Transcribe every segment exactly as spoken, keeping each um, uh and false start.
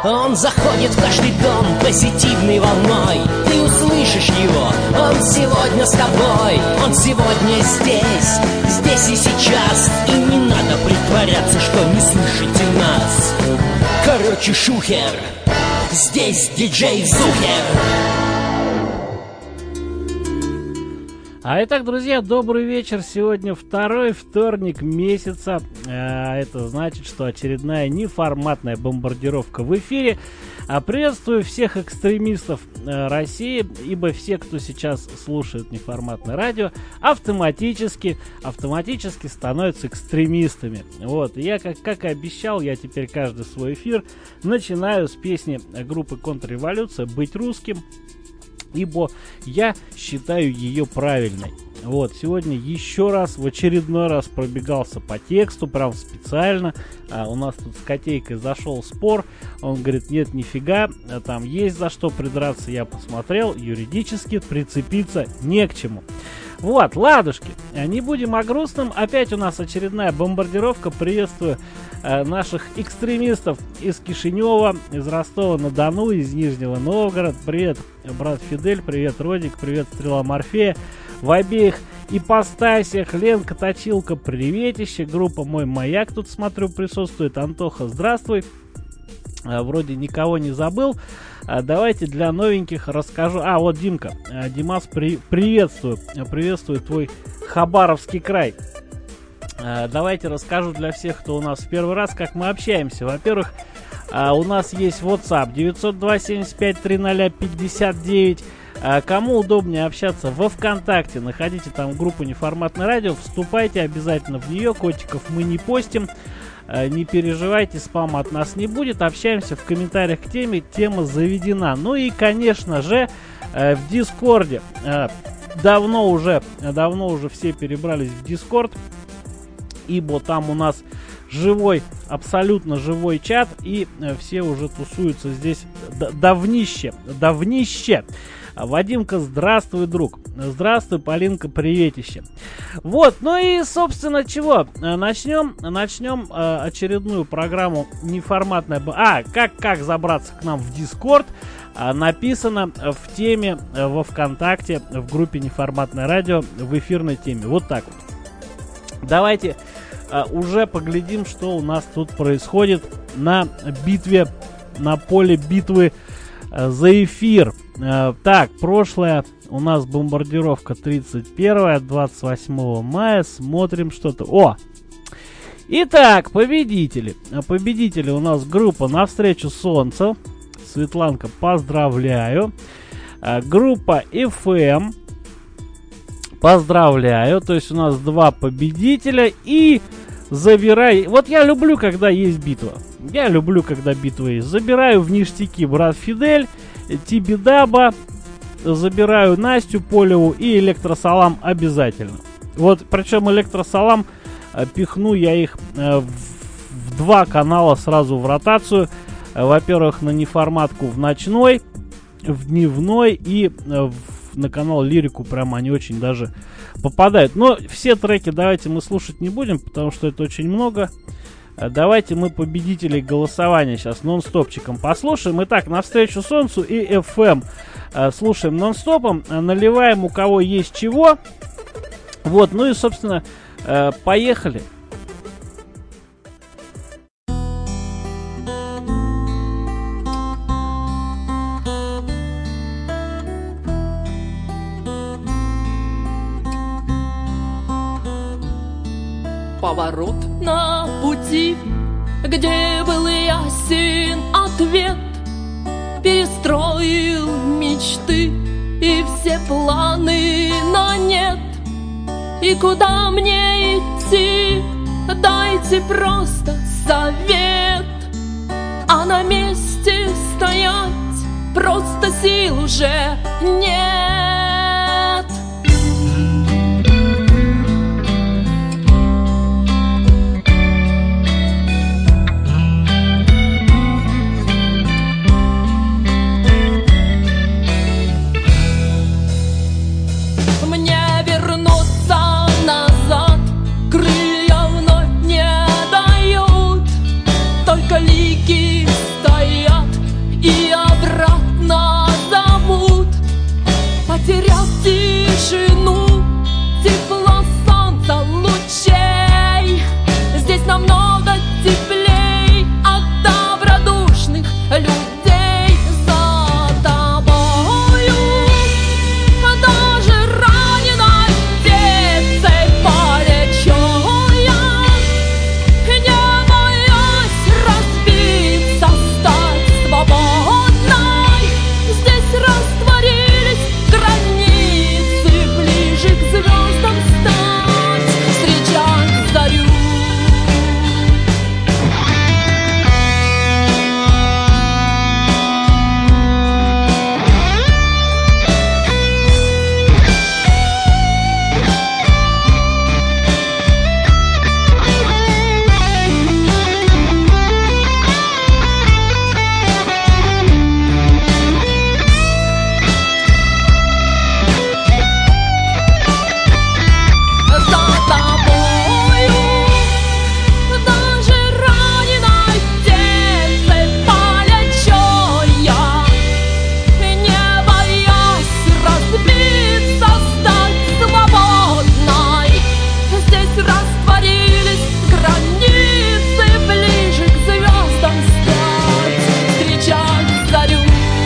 Он заходит в каждый дом позитивной волной. Ты услышишь его, он сегодня с тобой. Он сегодня здесь, здесь и сейчас. И не надо притворяться, что не слышите нас. Короче, шухер, здесь диджей Зухер. А итак, друзья, добрый вечер. Сегодня второй вторник месяца. А это значит, что очередная неформатная бомбардировка в эфире. А приветствую всех экстремистов России, ибо все, кто сейчас слушает неформатное радио, автоматически, автоматически становятся экстремистами. Вот, и я, как, как и обещал, я теперь каждый свой эфир начинаю с песни группы Контрреволюция «Быть русским», ибо я считаю ее правильной. Вот, сегодня еще раз, в очередной раз пробегался по тексту, прям специально. А, у нас тут с Котейкой зашел спор. Он говорит, нет, нифига, там есть за что придраться. Я посмотрел, юридически прицепиться не к чему. Вот, ладушки, не будем о грустном. Опять у нас очередная бомбардировка. Приветствую э, наших экстремистов из Кишинева, из Ростова-на-Дону, из Нижнего Новгорода. Привет, брат Фидель, привет, Родик, привет, Стрела Морфея. В обеих ипостасиях. Ленка Точилка, приветище. Группа Мой Маяк тут, смотрю, присутствует. Антоха, здравствуй. А, вроде никого не забыл. А, давайте для новеньких расскажу. А, вот Димка. А, Димас, при, приветствую. Приветствую твой Хабаровский край. А, давайте расскажу для всех, кто у нас в первый раз, как мы общаемся. Во-первых, а, у нас есть WhatsApp девятьсот два семьдесят пять триста пятьдесят девять. А, кому удобнее общаться во ВКонтакте, находите там группу Неформатное радио, вступайте обязательно в нее, котиков мы не постим. Не переживайте, спама от нас не будет. Общаемся в комментариях к теме. Тема заведена. Ну и, конечно же, в Дискорде. Давно уже, давно уже все перебрались в Дискорд, ибо там у нас живой, абсолютно живой чат. И все уже тусуются здесь давнище. Давнище. Вадимка, здравствуй, друг. Здравствуй, Полинка, приветище. Вот, ну и, собственно, чего? Начнем, начнем э, очередную программу неформатная. А, как, как забраться к нам в Дискорд, э, написано в теме э, во ВКонтакте, в группе Неформатное радио, в эфирной теме. Вот так вот. Давайте э, уже поглядим, что у нас тут происходит на битве, на поле битвы э, за эфир. Так, прошлая у нас бомбардировка тридцать первое, двадцать восьмого мая. Смотрим что-то. О! Итак, победители. Победители у нас группа «Навстречу солнцу». Светланка, поздравляю. Группа эф эм. Поздравляю. То есть у нас два победителя. И забирай. Вот я люблю, когда есть битва. Я люблю, когда битва есть. Забираю в ништяки брат Фидель, Тибидаба, забираю Настю Полеву и Электросалам обязательно. Вот, причем Электросалам, э, пихну я их э, в, в два канала сразу в ротацию. Э, во-первых, на неформатку в ночной, в дневной и э, в, на канал Лирику прям они очень даже попадают. Но все треки давайте мы слушать не будем, потому что это очень много. Давайте мы победителей голосования сейчас нон-стопчиком послушаем. Итак, «Навстречу солнцу» и эф эм слушаем нон-стопом, наливаем у кого есть чего. Вот, ну и, собственно, поехали. Поворот на пути, где был ясен ответ, перестроил мечты и все планы на нет. И куда мне идти, дайте просто совет. А на месте стоять просто сил уже нет. Крылья вновь не дают, только лики ноги стоят и обратно зовут, потеряв тишину, тепло солнца лучей. Здесь намного теплей от добродушных людей. За тобою даже раненой птицей полечу я, не боясь разбиться, стать свободной. Здесь растворились границы, ближе к звездам стать, встречать зарю. За тобою даже раненой птицей полечу я, не боясь разбиться, стать свободной. Здесь растворились границы, ближе к звездам стать, встречать зарю.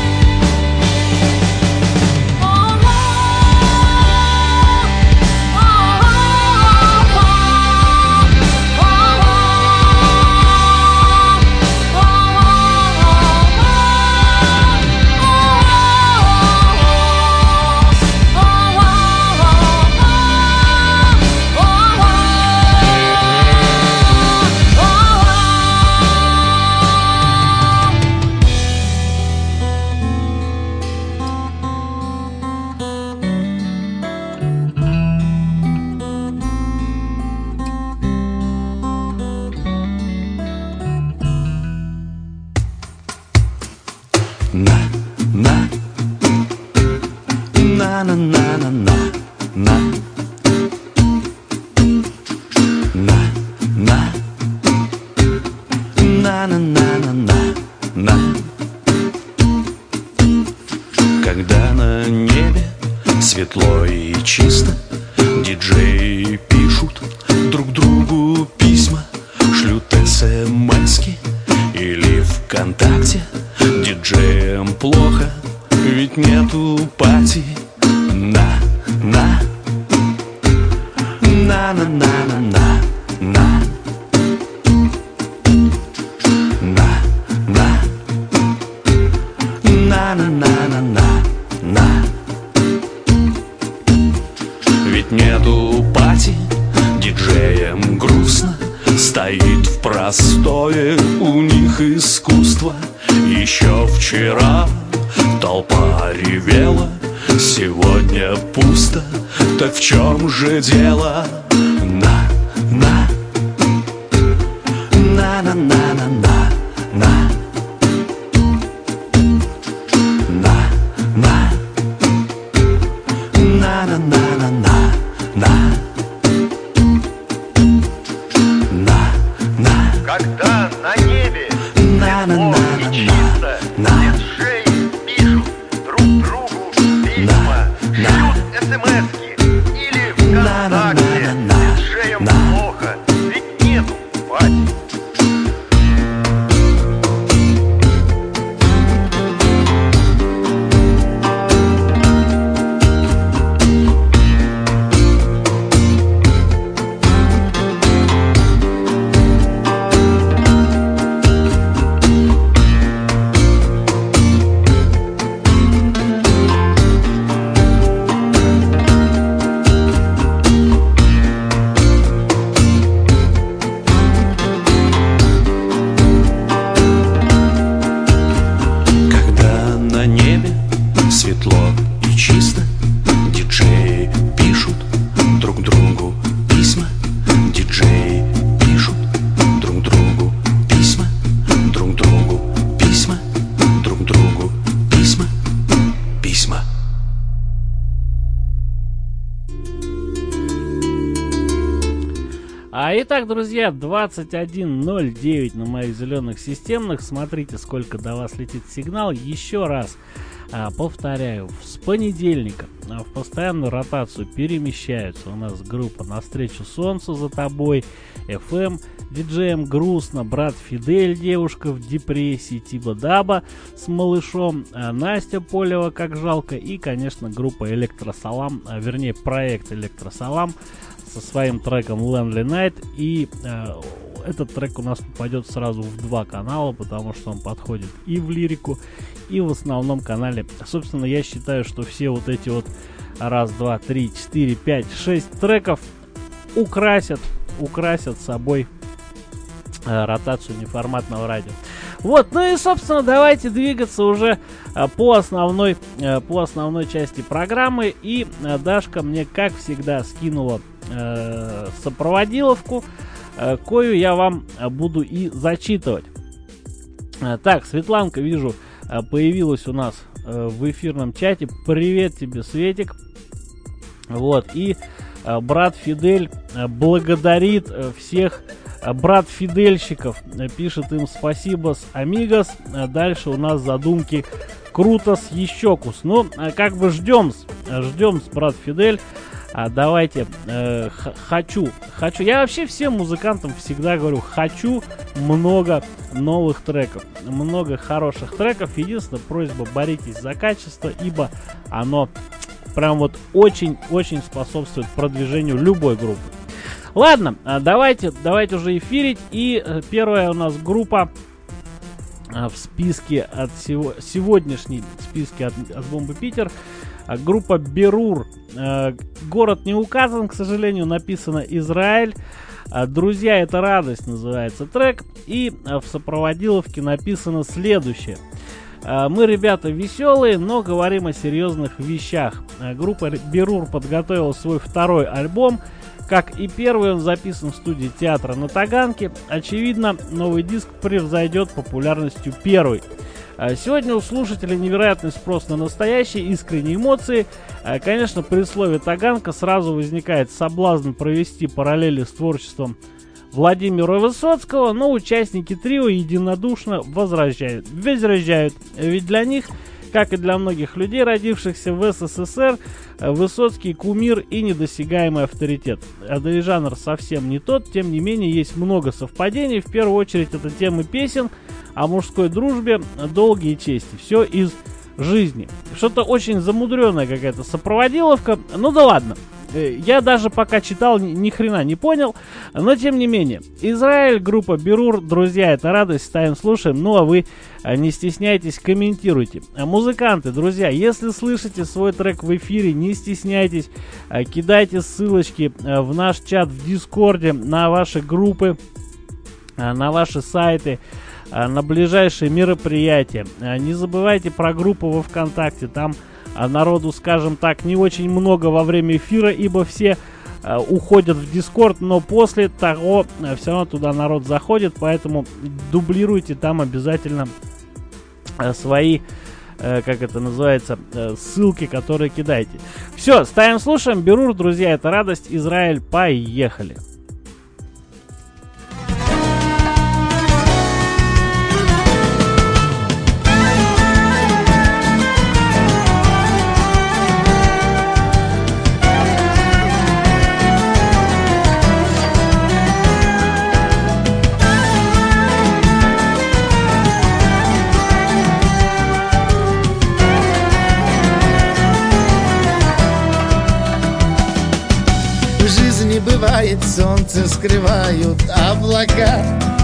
На, на, на, на, на, на, на, на, на, на, на, на, на, на, на. Когда на небе светло и чисто, диджеи пишут друг другу письма, шлют смски или ВКонтакте. Диджеям плохо, ведь нету пати. На, на, на, на, на, на, на, на, на, на, на, на, на, на, на, на. Ведь нету пати, диджеям грустно, стоит в простое у них искусство. Еще вчера толпа ревела, сегодня пусто, так в чем же дело? На, на, на, на, на, на, на, на, на, на, на, на, на, на, на, на, на, на. Когда на небе На, на, на, светло и чисто, на. диджеи пишут друг другу письма, На, на. шлют смски или На, на, на, ВКонтакте. на, на. Итак, друзья, двадцать один ноль девять на моих зеленых системных. Смотрите, сколько до вас летит сигнал. Еще раз а, повторяю, с понедельника а, в постоянную ротацию перемещаются у нас группа «Навстречу солнцу за тобой», эф эм, диджеем грустно, брат Фидель, девушка в депрессии, Тиба Даба с малышом, а, Настя Полева, как жалко, и, конечно, группа «Электросалам», а, вернее, проект «Электросалам» со своим треком Lonely Night. И э, этот трек у нас попадет сразу в два канала, потому что он подходит и в лирику, и в основном канале. Собственно, я считаю, что все вот эти вот раз, два, три, четыре, пять, шесть треков украсят, украсят собой э, ротацию неформатного радио. Вот, ну и, собственно, давайте двигаться уже а, по основной, а, по основной части программы. И а, Дашка мне, как всегда, скинула а, сопроводиловку, а, кою я вам а, буду и зачитывать. А, так, Светланка, вижу, а, появилась у нас а, в эфирном чате. Привет тебе, Светик. Вот, и а, брат Фидель а, благодарит а, всех брат Фидельщиков, пишет им спасибо с Амигос. Дальше у нас задумки круто с Ещекус. Ну, как бы ждем, ждем с брат Фидель. А давайте, э, х- хочу, хочу. Я вообще всем музыкантам всегда говорю, хочу много новых треков, много хороших треков. Единственная просьба, боритесь за качество, ибо оно прям вот очень-очень способствует продвижению любой группы. Ладно, давайте, давайте уже эфирить. И первая у нас группа в списке от сего, сегодняшней списке от, от Бомбы Питер. Группа Берур. Город не указан, к сожалению, написано Израиль. Друзья, это радость, называется трек. И в сопроводиловке написано следующее. Мы, ребята, веселые, но говорим о серьезных вещах. Группа Берур подготовила свой второй альбом. Как и первый, он записан в студии театра на Таганке. Очевидно, новый диск превзойдет популярностью первый. Сегодня у слушателей невероятный спрос на настоящие искренние эмоции. Конечно, при слове Таганка сразу возникает соблазн провести параллели с творчеством Владимира Высоцкого, но участники трио единодушно возражают. возражают. Ведь для них, как и для многих людей, родившихся в эс эс эс эр, Высоцкий кумир и недосягаемый авторитет. Да и жанр совсем не тот, тем не менее есть много совпадений. В первую очередь это темы песен о мужской дружбе, долге и чести. Все из жизни. Что-то очень замудренная какая-то сопроводиловка. Ну да ладно. Я даже пока читал, ни, ни хрена не понял. Но тем не менее. Израиль, группа Берур. Друзья, это радость. Ставим, слушаем. Ну а вы не стесняйтесь, комментируйте. Музыканты, друзья, если слышите свой трек в эфире, не стесняйтесь. Кидайте ссылочки в наш чат в Дискорде, на ваши группы, на ваши сайты, на ближайшие мероприятия. Не забывайте про группу во ВКонтакте. Там народу, скажем так, не очень много во время эфира, ибо все э, уходят в Дискорд, но после того э, все равно туда народ заходит, поэтому дублируйте там обязательно э, свои, э, как это называется, э, ссылки, которые кидаете. Все, ставим, слушаем. Берур, друзья, это радость. Израиль, поехали. Бывает, солнце скрывают облака,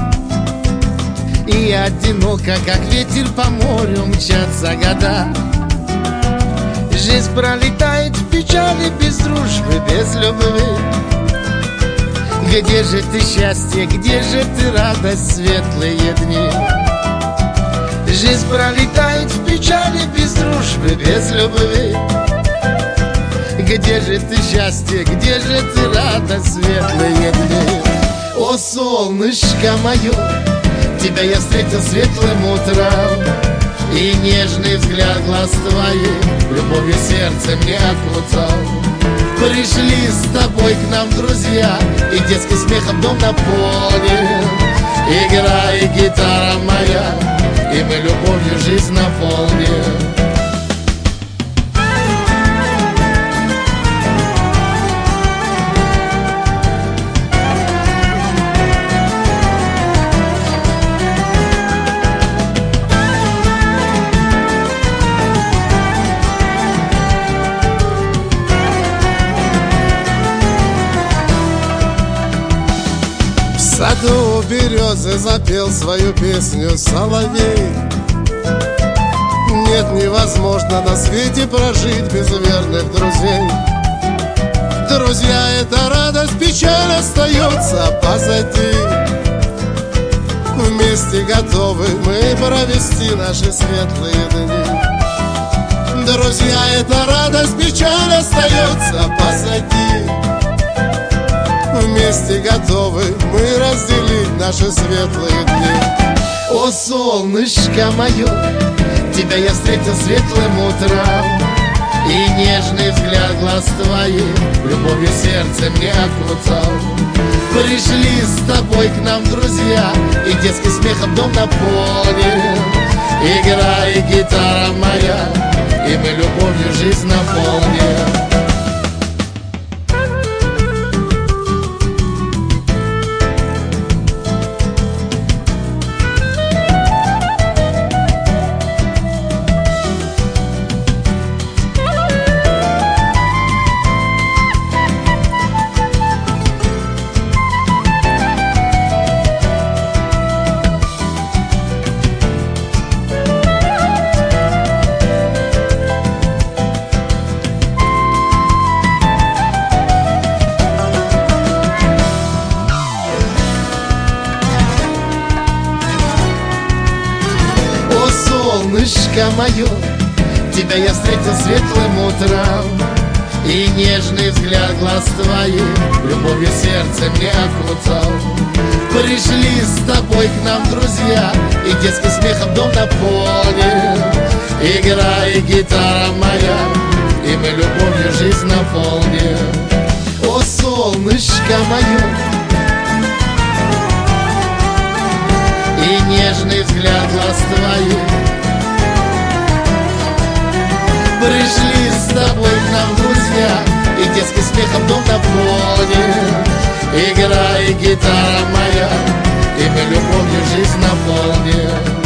и одиноко, как ветер по морю, мчатся года. Жизнь пролетает в печали, без дружбы, без любви. Где же ты счастье, где же ты радость, светлые дни? Жизнь пролетает в печали, без дружбы, без любви. Где же ты счастье, где же ты радость, светлые дни? О, солнышко мое, тебя я встретил светлым утром, и нежный взгляд глаз твоих любовью сердце мне окутал. Пришли с тобой к нам друзья, и детским смехом дом наполнен. Играй, гитара моя, и мы любовью жизнь наполним. В саду березы запел свою песню соловей. Нет, невозможно на свете прожить без верных друзей. Друзья — это радость, печаль остается позади. Вместе готовы мы провести наши светлые дни. Друзья — это радость, печаль остается позади. Вместе готовы мы разделить наши светлые дни. О, солнышко мое, тебя я встретил светлым утром, и нежный взгляд глаз твоих любовью сердце мне окутал. Пришли с тобой к нам друзья, и детским смехом дом наполнен. Играй, гитара моя, и мы любовью жизнь наполним. Солнышко мое, тебя я встретил светлым утром, и нежный взгляд глаз твоих любовью сердце мне окутал. Пришли с тобой к нам друзья, и детским смехом дом наполнен. Играй, гитара моя, и мы любовью жизнь наполним. О, солнышко мое, и нежный взгляд глаз твоих. Пришли с тобой к нам друзья, и детским смехом дом наполнен. Играй, гитара моя, и мы любовью жизнь наполним.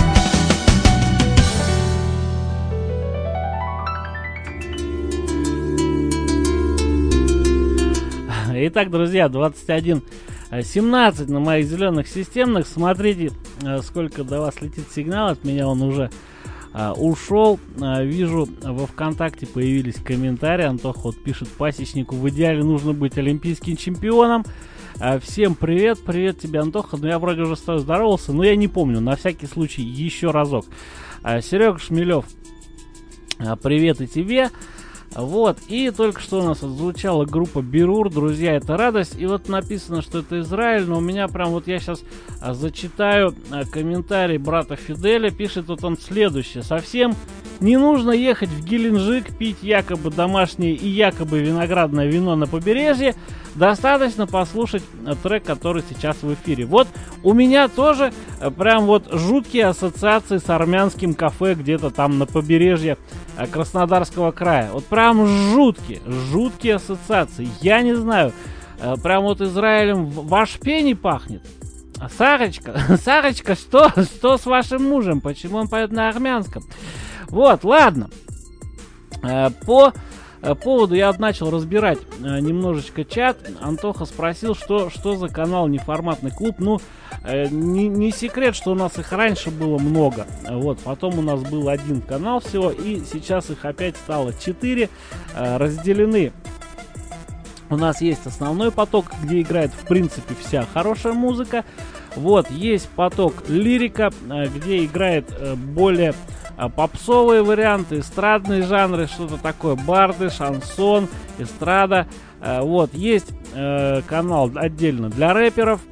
Итак, друзья, двадцать один семнадцать на моих зеленых системных. Смотрите, сколько до вас летит сигнал. От меня он уже Uh, ушел. Uh, вижу, во ВКонтакте появились комментарии. Антоха вот пишет: пасечнику в идеале нужно быть олимпийским чемпионом. Uh, всем привет, привет тебе, Антоха. Ну, я вроде уже с тобой здоровался, но я не помню. На всякий случай еще разок. uh, Серега Шмелев, uh, привет и тебе. Вот, и только что у нас отзвучала группа Берур, друзья, это радость. И вот написано, что это Израиль, но у меня прям вот я сейчас а, зачитаю а, комментарий брата Фиделя. Пишет вот он следующее: совсем не нужно ехать в Геленджик, пить якобы домашнее и якобы виноградное вино на побережье. Достаточно послушать а, трек, который сейчас в эфире. Вот у меня тоже а, прям вот жуткие ассоциации с армянским кафе где-то там на побережье а, Краснодарского края. Вот прям жуткие, жуткие ассоциации. Я не знаю, а, прям вот Израилем ваш пени пахнет. А Сарочка, Сарочка, что, что с вашим мужем? Почему он поет на армянском? Вот, ладно. А, по поводу я вот начал разбирать э, немножечко чат. Антоха спросил, что, что за канал Неформатный клуб. Ну, э, не, не секрет, что у нас их раньше было много. Вот, потом у нас был один канал всего, и сейчас их опять стало четыре. Э, разделены. У нас есть основной поток, где играет в принципе вся хорошая музыка. Вот, есть поток лирика, э, где играет э, более попсовые варианты, эстрадные жанры, что-то такое, барды, шансон, эстрада. Вот, есть э, канал отдельно для рэперов.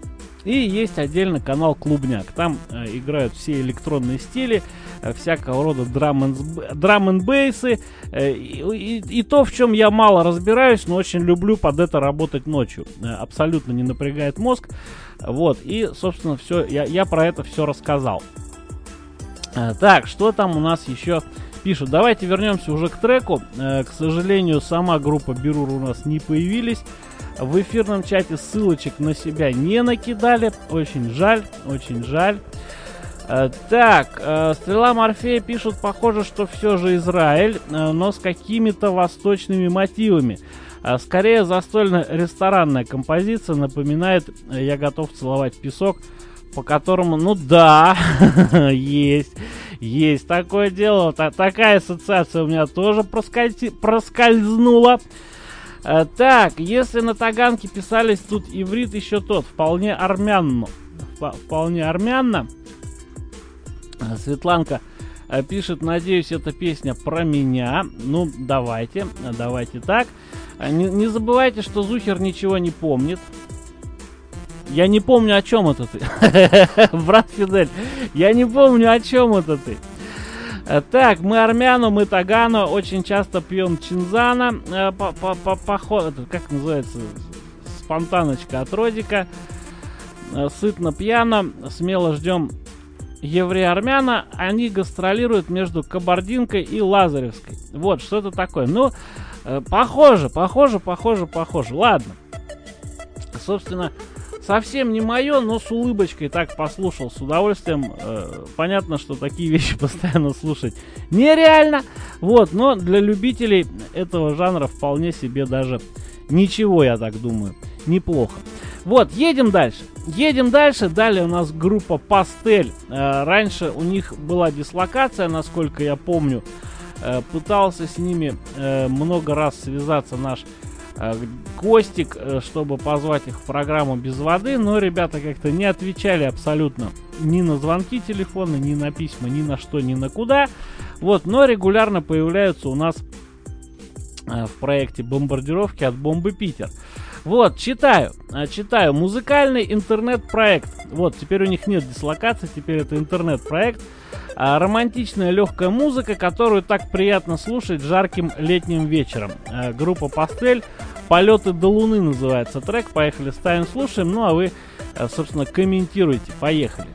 И есть отдельно канал Клубняк. Там э, играют все электронные стили, э, всякого рода драм-н-бейсы. Э, и, и, и то, в чем я мало разбираюсь, но очень люблю под это работать ночью. Э, абсолютно не напрягает мозг. Вот, и, собственно, все, я, я про это все рассказал. Э, так, что там у нас еще пишут? Давайте вернемся уже к треку. Э, к сожалению, сама группа Берур у нас не появились. В эфирном чате ссылочек на себя не накидали. Очень жаль, очень жаль. Э, так, э, Стрела Морфея пишут, похоже, что все же Израиль, э, но с какими-то восточными мотивами. Э, скорее, застольно-ресторанная композиция напоминает э, «Я готов целовать песок», по которому, ну да, есть, есть такое дело. Та- такая ассоциация у меня тоже проскользи- проскользнула. Так, если на таганке писались, тут иврит еще тот, вполне армянно. Вполне армянно. Светланка пишет, надеюсь, эта песня про меня. Ну, давайте, давайте так. Не, не забывайте, что Зухер ничего не помнит. Я не помню, о чем это ты. Брат Фидель, я не помню, о чем это ты. Так, мы армяну, мы тагану, очень часто пьем чинзана, э, по, по, по, поход, это, как называется, спонтаночка от Родика, э, сытно пьяно, смело ждем еврея-армяна, они гастролируют между Кабардинкой и Лазаревской. Вот, что это такое. Ну, э, похоже, похоже, похоже, похоже. Ладно, собственно, совсем не мое, но с улыбочкой так послушал, с удовольствием. Э, понятно, что такие вещи постоянно слушать нереально. Вот, но для любителей этого жанра вполне себе даже ничего, я так думаю, неплохо. Вот, едем дальше. Едем дальше. Далее у нас группа Пастель. Э, раньше у них была дислокация, насколько я помню. Э, пытался с ними э, много раз связаться наш Костик, чтобы позвать их в программу «Без воды», но ребята как-то не отвечали абсолютно ни на звонки телефона, ни на письма, ни на что, ни на куда. Вот, но регулярно появляются у нас в проекте «Бомбардировки» от Бомбы Питер. Вот, читаю, читаю. Музыкальный интернет-проект. Вот, теперь у них нет дислокации, теперь это интернет-проект. А, романтичная легкая музыка, которую так приятно слушать жарким летним вечером. А, группа Пастель, «Полеты до Луны» называется трек. Поехали, ставим, слушаем. Ну а вы, а, собственно, комментируйте. Поехали.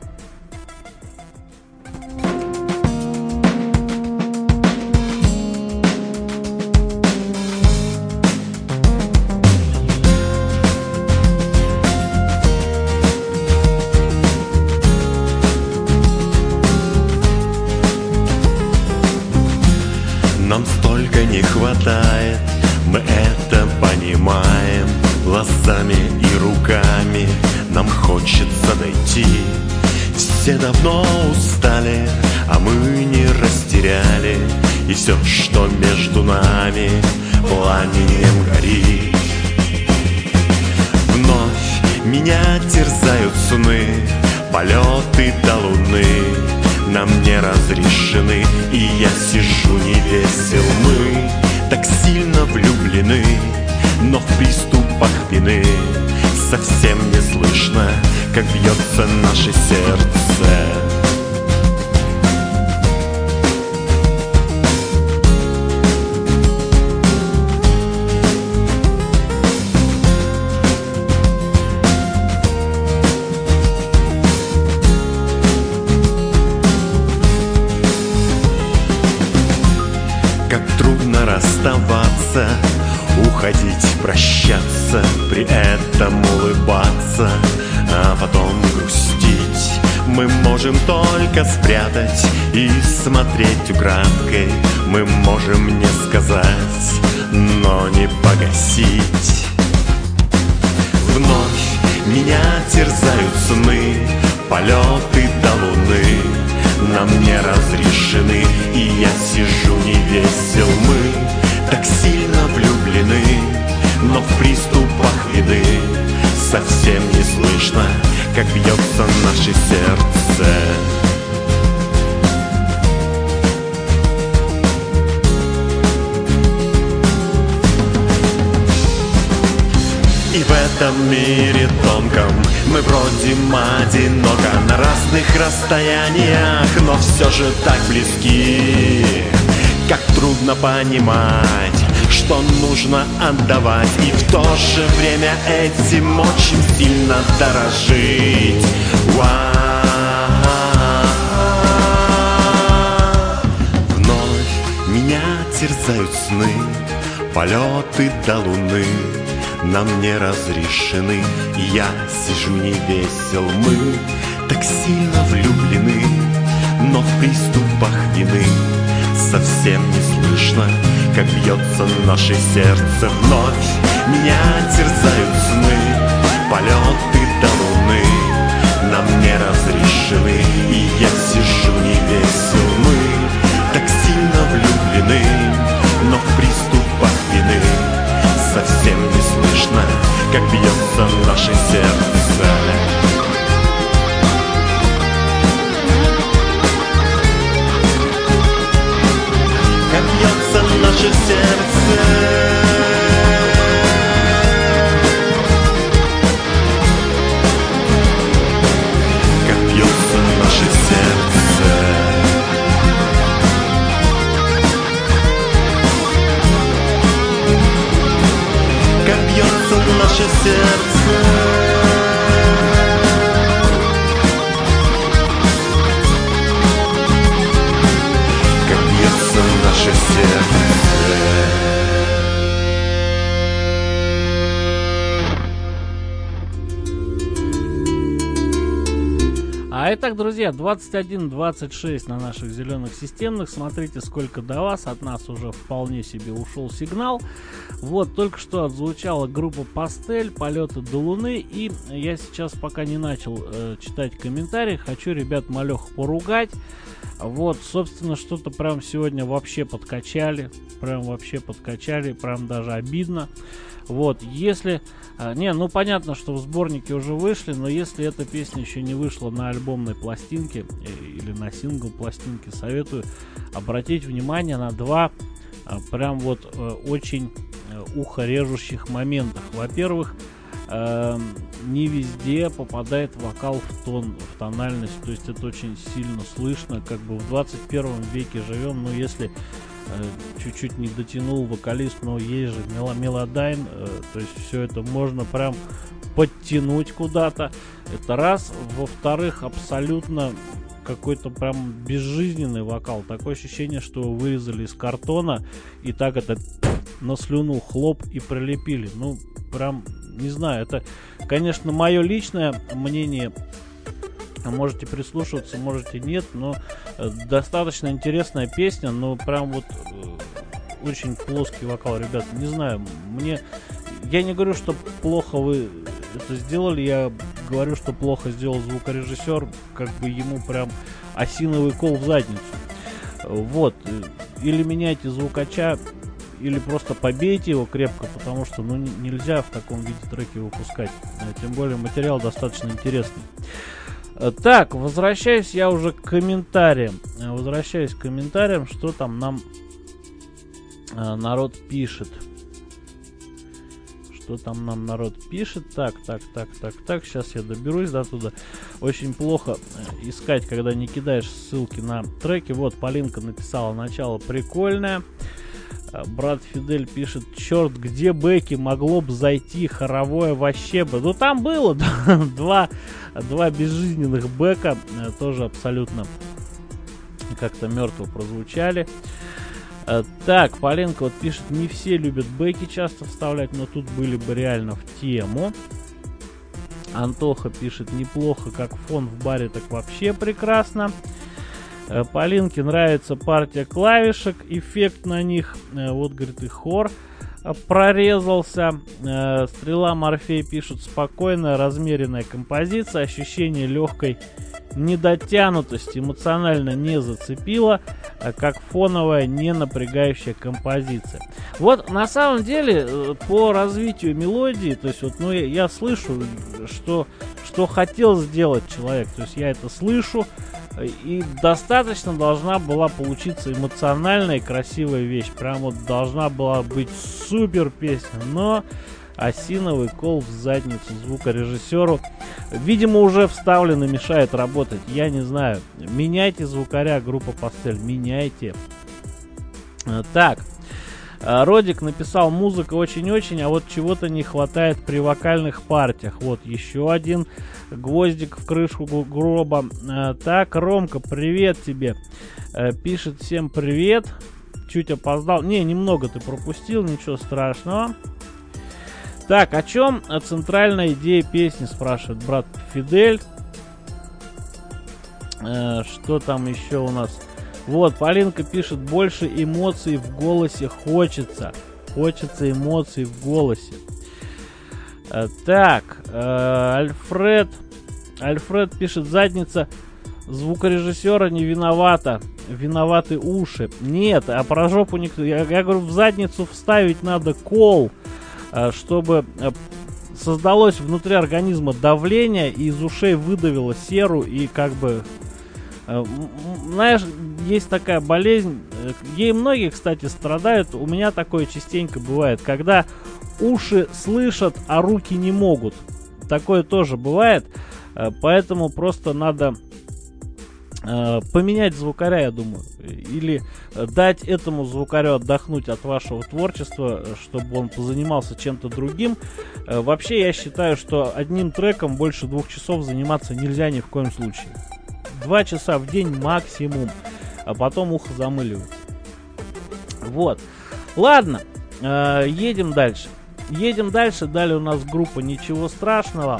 Нам столько не хватает, мы это понимаем. Глазами и руками нам хочется дойти. Все давно устали, а мы не растеряли. И все, что между нами, пламенем горит. Вновь меня терзают сны, полеты до Луны нам не разрешены, и я сижу не весел. Мы так сильно влюблены, но в приступах вины совсем не слышно, как бьется наше сердце. Расставаться, уходить, прощаться, при этом улыбаться, а потом грустить. Мы можем только спрятать и смотреть украдкой. Мы можем не сказать, но не погасить. Вновь меня терзают сны, полеты до Луны нам не разрешены, и я сижу не весел. Мы так сильно влюблены, но в приступах вины совсем не слышно, как бьется наше сердце. И в этом мире тонком мы бродим одиноко на разных расстояниях, но все же так близки. Как трудно понимать, что нужно отдавать, и в то же время этим очень сильно дорожить. Вновь меня терзают сны, полеты до луны нам не разрешены, и я сижу не весел. Мы так сильно влюблены, но в приступах вины совсем не слышно, как бьется наше сердце. Вновь меня терзают сны, полеты до луны нам не разрешены, и я сижу не весел. Мы так сильно влюблены, но в приступах вины совсем не слышно, как бьется наше сердце. Как бьется наше сердце. Как бьется наше сердце. Как бьется наше сердце. Как бьется наше сердце. А итак, друзья, двадцать один двадцать шесть на наших зеленых системных. Смотрите, сколько до вас. От нас уже вполне себе ушел сигнал. Вот, только что отзвучала группа «Пастель», «Полеты до Луны». И я сейчас пока не начал э, читать комментарии. Хочу, ребят, малех поругать. Вот, собственно, что-то прям сегодня вообще подкачали. Прям вообще подкачали. Прям даже обидно. Вот, если... Не, ну понятно, что в сборнике уже вышли, но если эта песня еще не вышла на альбомной пластинке или на сингл пластинке, советую обратить внимание на два прям вот очень ухорежущих моментах. Во-первых, не везде попадает вокал в тон, в тональность, то есть это очень сильно слышно, как бы в двадцать первом веке живем, но если чуть-чуть не дотянул вокалист, но есть же мелодайн, то есть все это можно прям подтянуть куда-то. Это раз. Во-вторых, абсолютно какой-то прям безжизненный вокал. Такое ощущение, что его вырезали из картона и так это на слюну хлоп и прилепили. Ну, прям, не знаю, это, конечно, мое личное мнение. Можете прислушиваться, можете нет, но э, достаточно интересная песня, но прям вот э, очень плоский вокал, ребят, не знаю, мне, я не говорю, что плохо вы это сделали, я говорю, что плохо сделал звукорежиссер, как бы ему прям осиновый кол в задницу. Вот, или меняйте звукача, или просто побейте его крепко, потому что ну, нельзя в таком виде треки выпускать, тем более материал достаточно интересный. Так, возвращаюсь я уже к комментариям. Возвращаюсь к комментариям, что там нам э, народ пишет. Что там нам народ пишет. Так, так, так, так, так. Сейчас я доберусь до туда. Очень плохо искать, когда не кидаешь ссылки на треки. Вот, Полинка написала начало прикольное. Брат Фидель пишет: черт, где бэки, могло бы зайти хоровое вообще бы. Ну там было два, два безжизненных бэка, тоже абсолютно как-то мертво прозвучали. Так, Полинка вот пишет: не все любят бэки часто вставлять, но тут были бы реально в тему. Антоха пишет: неплохо, как фон в баре, так вообще прекрасно. Полинке нравится партия клавишек, эффект на них. Вот, говорит, и хор прорезался. Стрела Морфей пишет: спокойная, размеренная композиция, ощущение легкой недотянутости, эмоционально не зацепила, как фоновая, не напрягающая композиция. Вот, на самом деле, по развитию мелодии, то есть, вот, ну, я, я слышу, что, что хотел сделать человек, то есть, я это слышу, и достаточно должна была получиться эмоциональная и красивая вещь. Прям вот должна была быть супер песня. Но осиновый кол в задницу звукорежиссеру. Видимо, уже вставлен и мешает работать. Я не знаю. Меняйте звукаря, группа Пастель. Меняйте. Так. Родик написал: музыка очень-очень, а вот чего-то не хватает при вокальных партиях. Вот еще один гвоздик в крышку гроба. Так, Ромка, привет тебе. Пишет: всем привет. Чуть опоздал. Не, немного ты пропустил, ничего страшного. Так, о чем центральная идея песни, спрашивает брат Фидель. Э, что там еще у нас? Вот, Полинка пишет: больше эмоций в голосе хочется. Хочется эмоций в голосе. Э, так, э, Альфред. Альфред пишет: задница звукорежиссера не виновата. Виноваты уши. Нет, а про жопу никто. Я, я говорю, в задницу вставить надо кол, чтобы создалось внутри организма давление, и из ушей выдавило серу, и как бы, знаешь, есть такая болезнь, ей многие, кстати, страдают, у меня такое частенько бывает, когда уши слышат, а руки не могут. Такое тоже бывает, поэтому просто надо поменять звукаря, я думаю, или дать этому звукарю отдохнуть от вашего творчества, чтобы он позанимался чем-то другим. Вообще, я считаю, что одним треком больше двух часов заниматься нельзя ни в коем случае. Два часа в день максимум, а потом ухо замыливается. Вот. Ладно, едем дальше. Едем дальше. Далее у нас группа «Ничего страшного».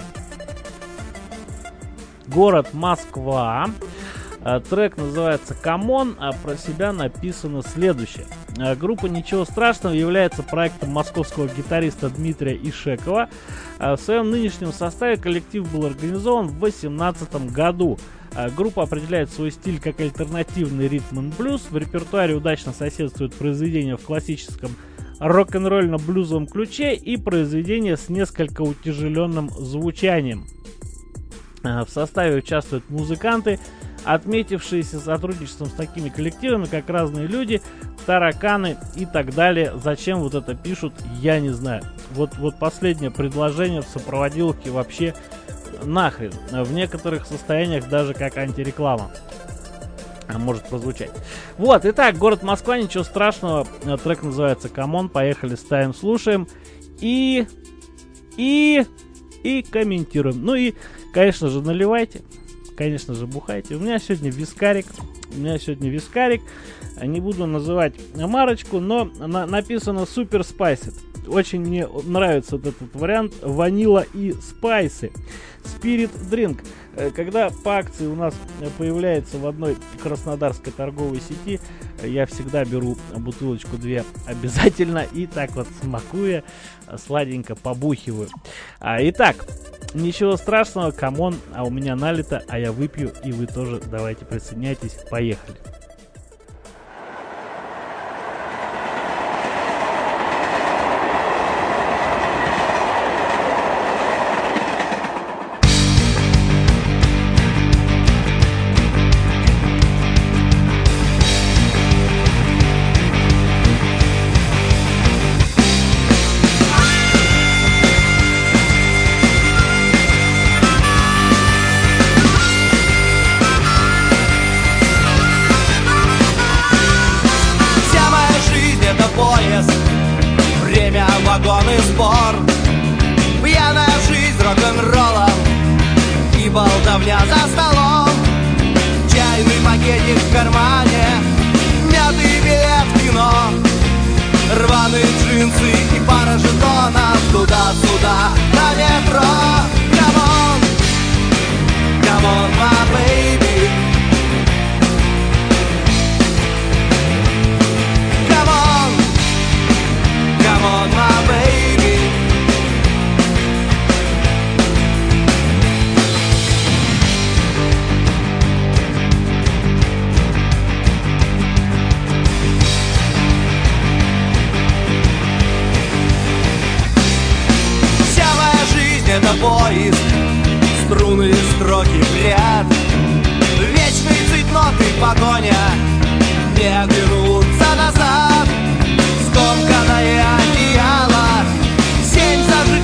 Город Москва. Трек называется «Камон», а про себя написано следующее. Группа «Ничего страшного» является проектом московского гитариста Дмитрия Ишекова. В своем нынешнем составе коллектив был организован в две тысячи восемнадцатом году. Группа определяет свой стиль как альтернативный ритм н блюз. В репертуаре удачно соседствуют произведения в классическом рок-н-ролльно-блюзовом ключе и произведения с несколько утяжеленным звучанием. В составе участвуют музыканты, отметившиеся сотрудничеством с такими коллективами, как «Разные люди», «Тараканы» и так далее. Зачем вот это пишут, я не знаю. Вот, вот последнее предложение в сопроводиловке вообще нахрен. В некоторых состояниях даже как антиреклама может прозвучать. Вот, итак, город Москва, «Ничего страшного». Трек называется «Камон». Поехали, ставим, слушаем. И... И... И комментируем. Ну и, конечно же, наливайте. Конечно же, бухайте. У меня сегодня вискарик. У меня сегодня вискарик. Не буду называть марочку, но на- написано Super Spicy. Очень мне нравится вот этот вариант. Ванила и спайсы. Spirit Drink. Когда по акции у нас появляется в одной краснодарской торговой сети, я всегда беру бутылочку две обязательно и так вот, смакуя, сладенько побухиваю. А, итак, ничего страшного, камон, а у меня налито, а я выпью, и вы тоже давайте присоединяйтесь, поехали. Вагон и спор, пьяная жизнь рок-н-роллом и болтовня за столом. Чайный пакетик в кармане, мятый билет в кино, рваные джинсы и пара жетонов туда-сюда на метро. Come on, come on, my baby. Come on, come on, my baby. Вся моя жизнь — это поезд, струны и строки в ряд, вечный цейтноты погоня, не оглянуться назад. Скомканное одеяло, семь зажиганий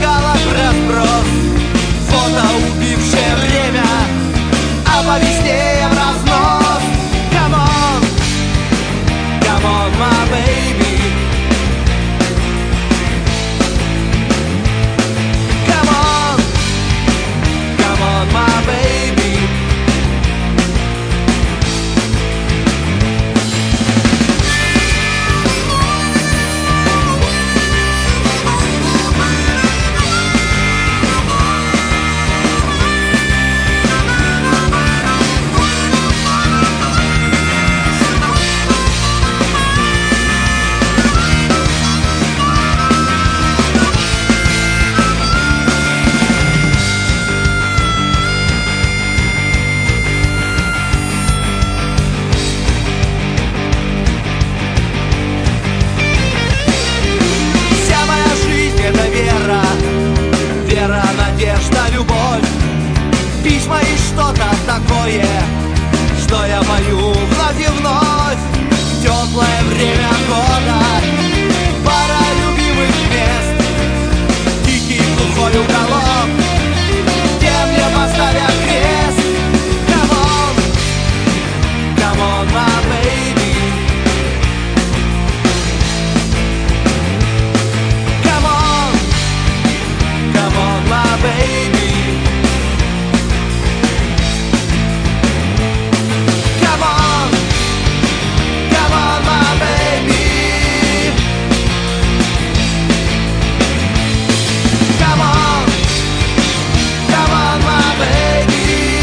любовь. Письма и что-то такое, что я пою вновь и вновь. Теплое время года, пара любимых мест, дикий глухой уголок, где мне поставят крест. Come on, come on, my baby. Come on, come on, my baby. Come on, come on, my baby. Come on, come on, my baby.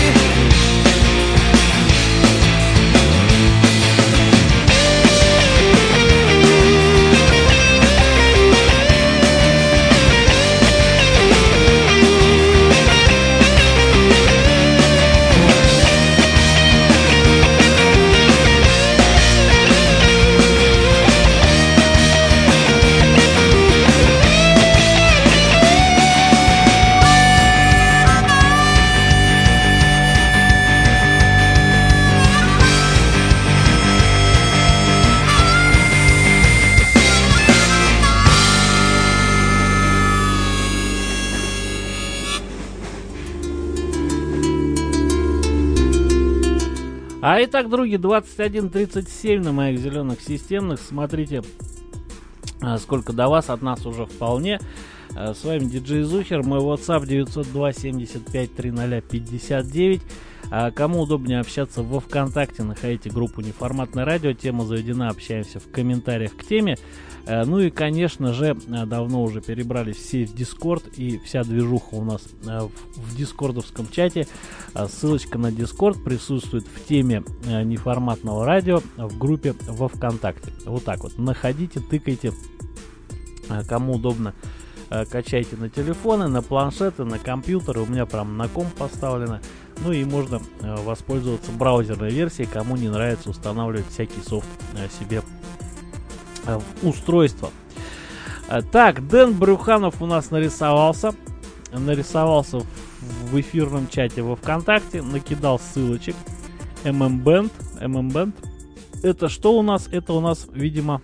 А итак, други, двадцать один тридцать семь на моих зеленых системных. Смотрите, а, сколько до вас, от нас уже вполне. А, с вами диджей Зухер, мой WhatsApp девятьсот два семьдесят пять триста пятьдесят девять. А, кому удобнее общаться во ВКонтакте, находите группу «Неформатное радио». Тема заведена, общаемся в комментариях к теме. А, ну и, конечно же, давно уже перебрались все в Дискорд, и вся движуха у нас а, в, в дискордовском чате. А, ссылочка на Дискорд присутствует в теме а, неформатного радио в группе во ВКонтакте. Вот так вот. Находите, тыкайте, а, кому удобно. А, качайте на телефоны, на планшеты, на компьютеры. У меня прям на комп поставлено. Ну и можно а, воспользоваться браузерной версией, кому не нравится устанавливать всякий софт а, себе а, в устройство. А, так, Дэн Брюханов у нас нарисовался. Нарисовался в, в эфирном чате во ВКонтакте. Накидал ссылочек. эм эм Band. эм эм Band. Это что у нас? Это у нас, видимо...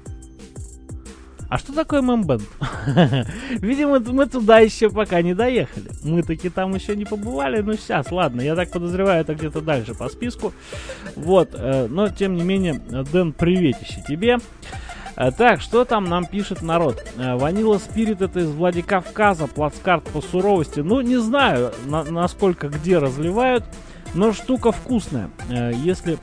А что такое эм эм Band? Видимо, мы туда еще пока не доехали. Мы таки там еще не побывали. Ну, сейчас, ладно, я так подозреваю, это где-то дальше по списку. Вот, э, но, тем не менее, Дэн, приветище тебе. Э, так, что там нам пишет народ? Э, Ванила Спирит — это из Владикавказа, плацкарт по суровости. Ну, не знаю, на- насколько где разливают, но штука вкусная. Э, если...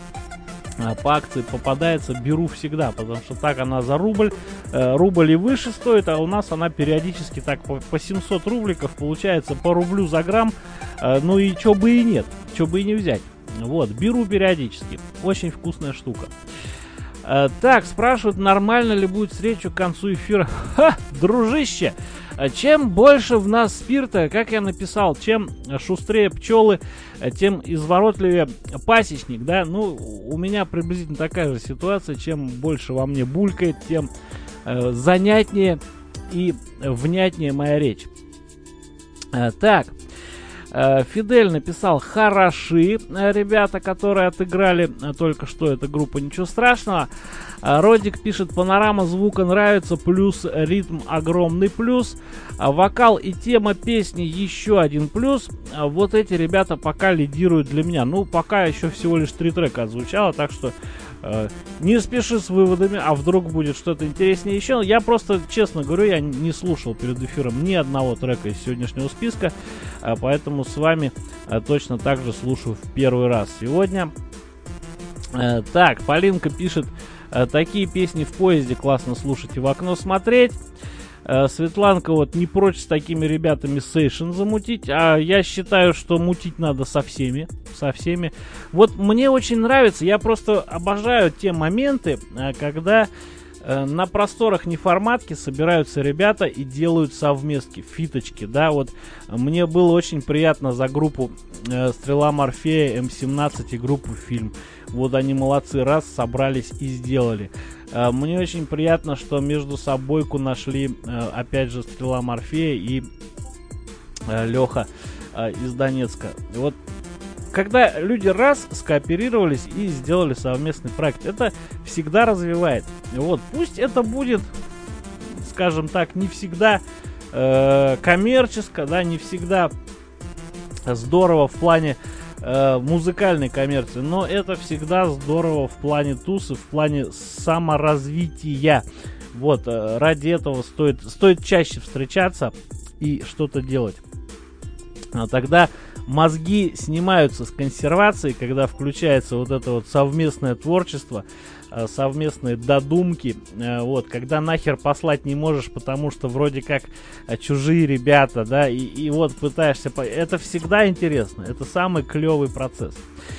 по акции попадается, беру всегда, потому что так она за рубль, э, рубль и выше стоит, а у нас она периодически так по, по семьсот рубликов получается, по рублю за грамм, э, ну и чё бы и нет, чё бы и не взять. Вот, беру периодически, очень вкусная штука. Э, так, спрашивают, нормально ли будет встречу к концу эфира. Ха, дружище! Чем больше в нас спирта, как я написал, чем шустрее пчелы, тем изворотливее пасечник, да, ну, у меня приблизительно такая же ситуация, чем больше во мне булькает, тем э, занятнее и внятнее моя речь. Э, так, э, Фидель написал, хороши ребята, которые отыграли только что эту группу, ничего страшного. Родик пишет, панорама звука нравится, плюс ритм огромный плюс, а вокал и тема песни еще один плюс. А вот эти ребята пока лидируют для меня. Ну, пока еще всего лишь три трека отзвучало, так что э, не спеши с выводами, а вдруг будет что-то интереснее еще. Я просто, честно говорю, я не слушал перед эфиром ни одного трека из сегодняшнего списка, а поэтому с вами а, точно так же слушаю в первый раз сегодня. Э, так, Полинка пишет, такие песни в поезде классно слушать и в окно смотреть. Э, Светланка вот не прочь с такими ребятами сейшн замутить, а я считаю, что мутить надо со всеми, со всеми. Вот мне очень нравится, я просто обожаю те моменты, когда э, на просторах неформатки собираются ребята и делают совместки, фиточки, да, вот мне было очень приятно за группу э, Стрела Морфея, эм семнадцать и группу Фильм. Вот они молодцы, раз, собрались и сделали. Э, мне очень приятно, что между собойку нашли, э, опять же, Стрела Морфея и э, Леха э, из Донецка. Вот когда люди раз скооперировались и сделали совместный проект, это всегда развивает. Вот, пусть это будет, скажем так, не всегда э, коммерческо, да, не всегда здорово в плане э, музыкальной коммерции, но это всегда здорово в плане тусы, в плане саморазвития. Вот, э, ради этого стоит, стоит чаще встречаться и что-то делать. А тогда мозги снимаются с консервации, когда включается вот это вот совместное творчество, совместные додумки, вот, когда нахер послать не можешь, потому что вроде как чужие ребята, да, и, и вот пытаешься, это всегда интересно, это самый клевый процесс.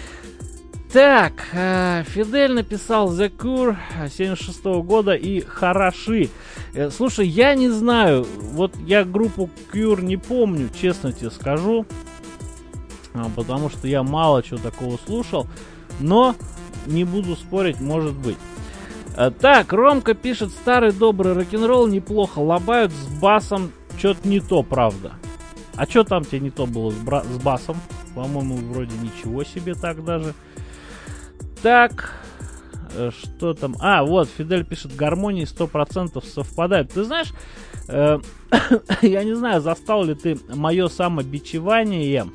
Так, Фидель написал The Cure семьдесят шестого года и хороши. Слушай, я не знаю, вот я группу Cure не помню, честно тебе скажу, потому что я мало чего такого слушал, но не буду спорить, может быть. Так, Ромка пишет, старый добрый рок-н-ролл неплохо лобают с басом, что-то не то, правда. А что там тебе не то было с, бра- с басом? По-моему, вроде ничего себе так даже. Так, что там? А, вот, Фидель пишет, гармонии сто процентов совпадают. Ты знаешь, э, я не знаю, застал ли ты мое самобичевание,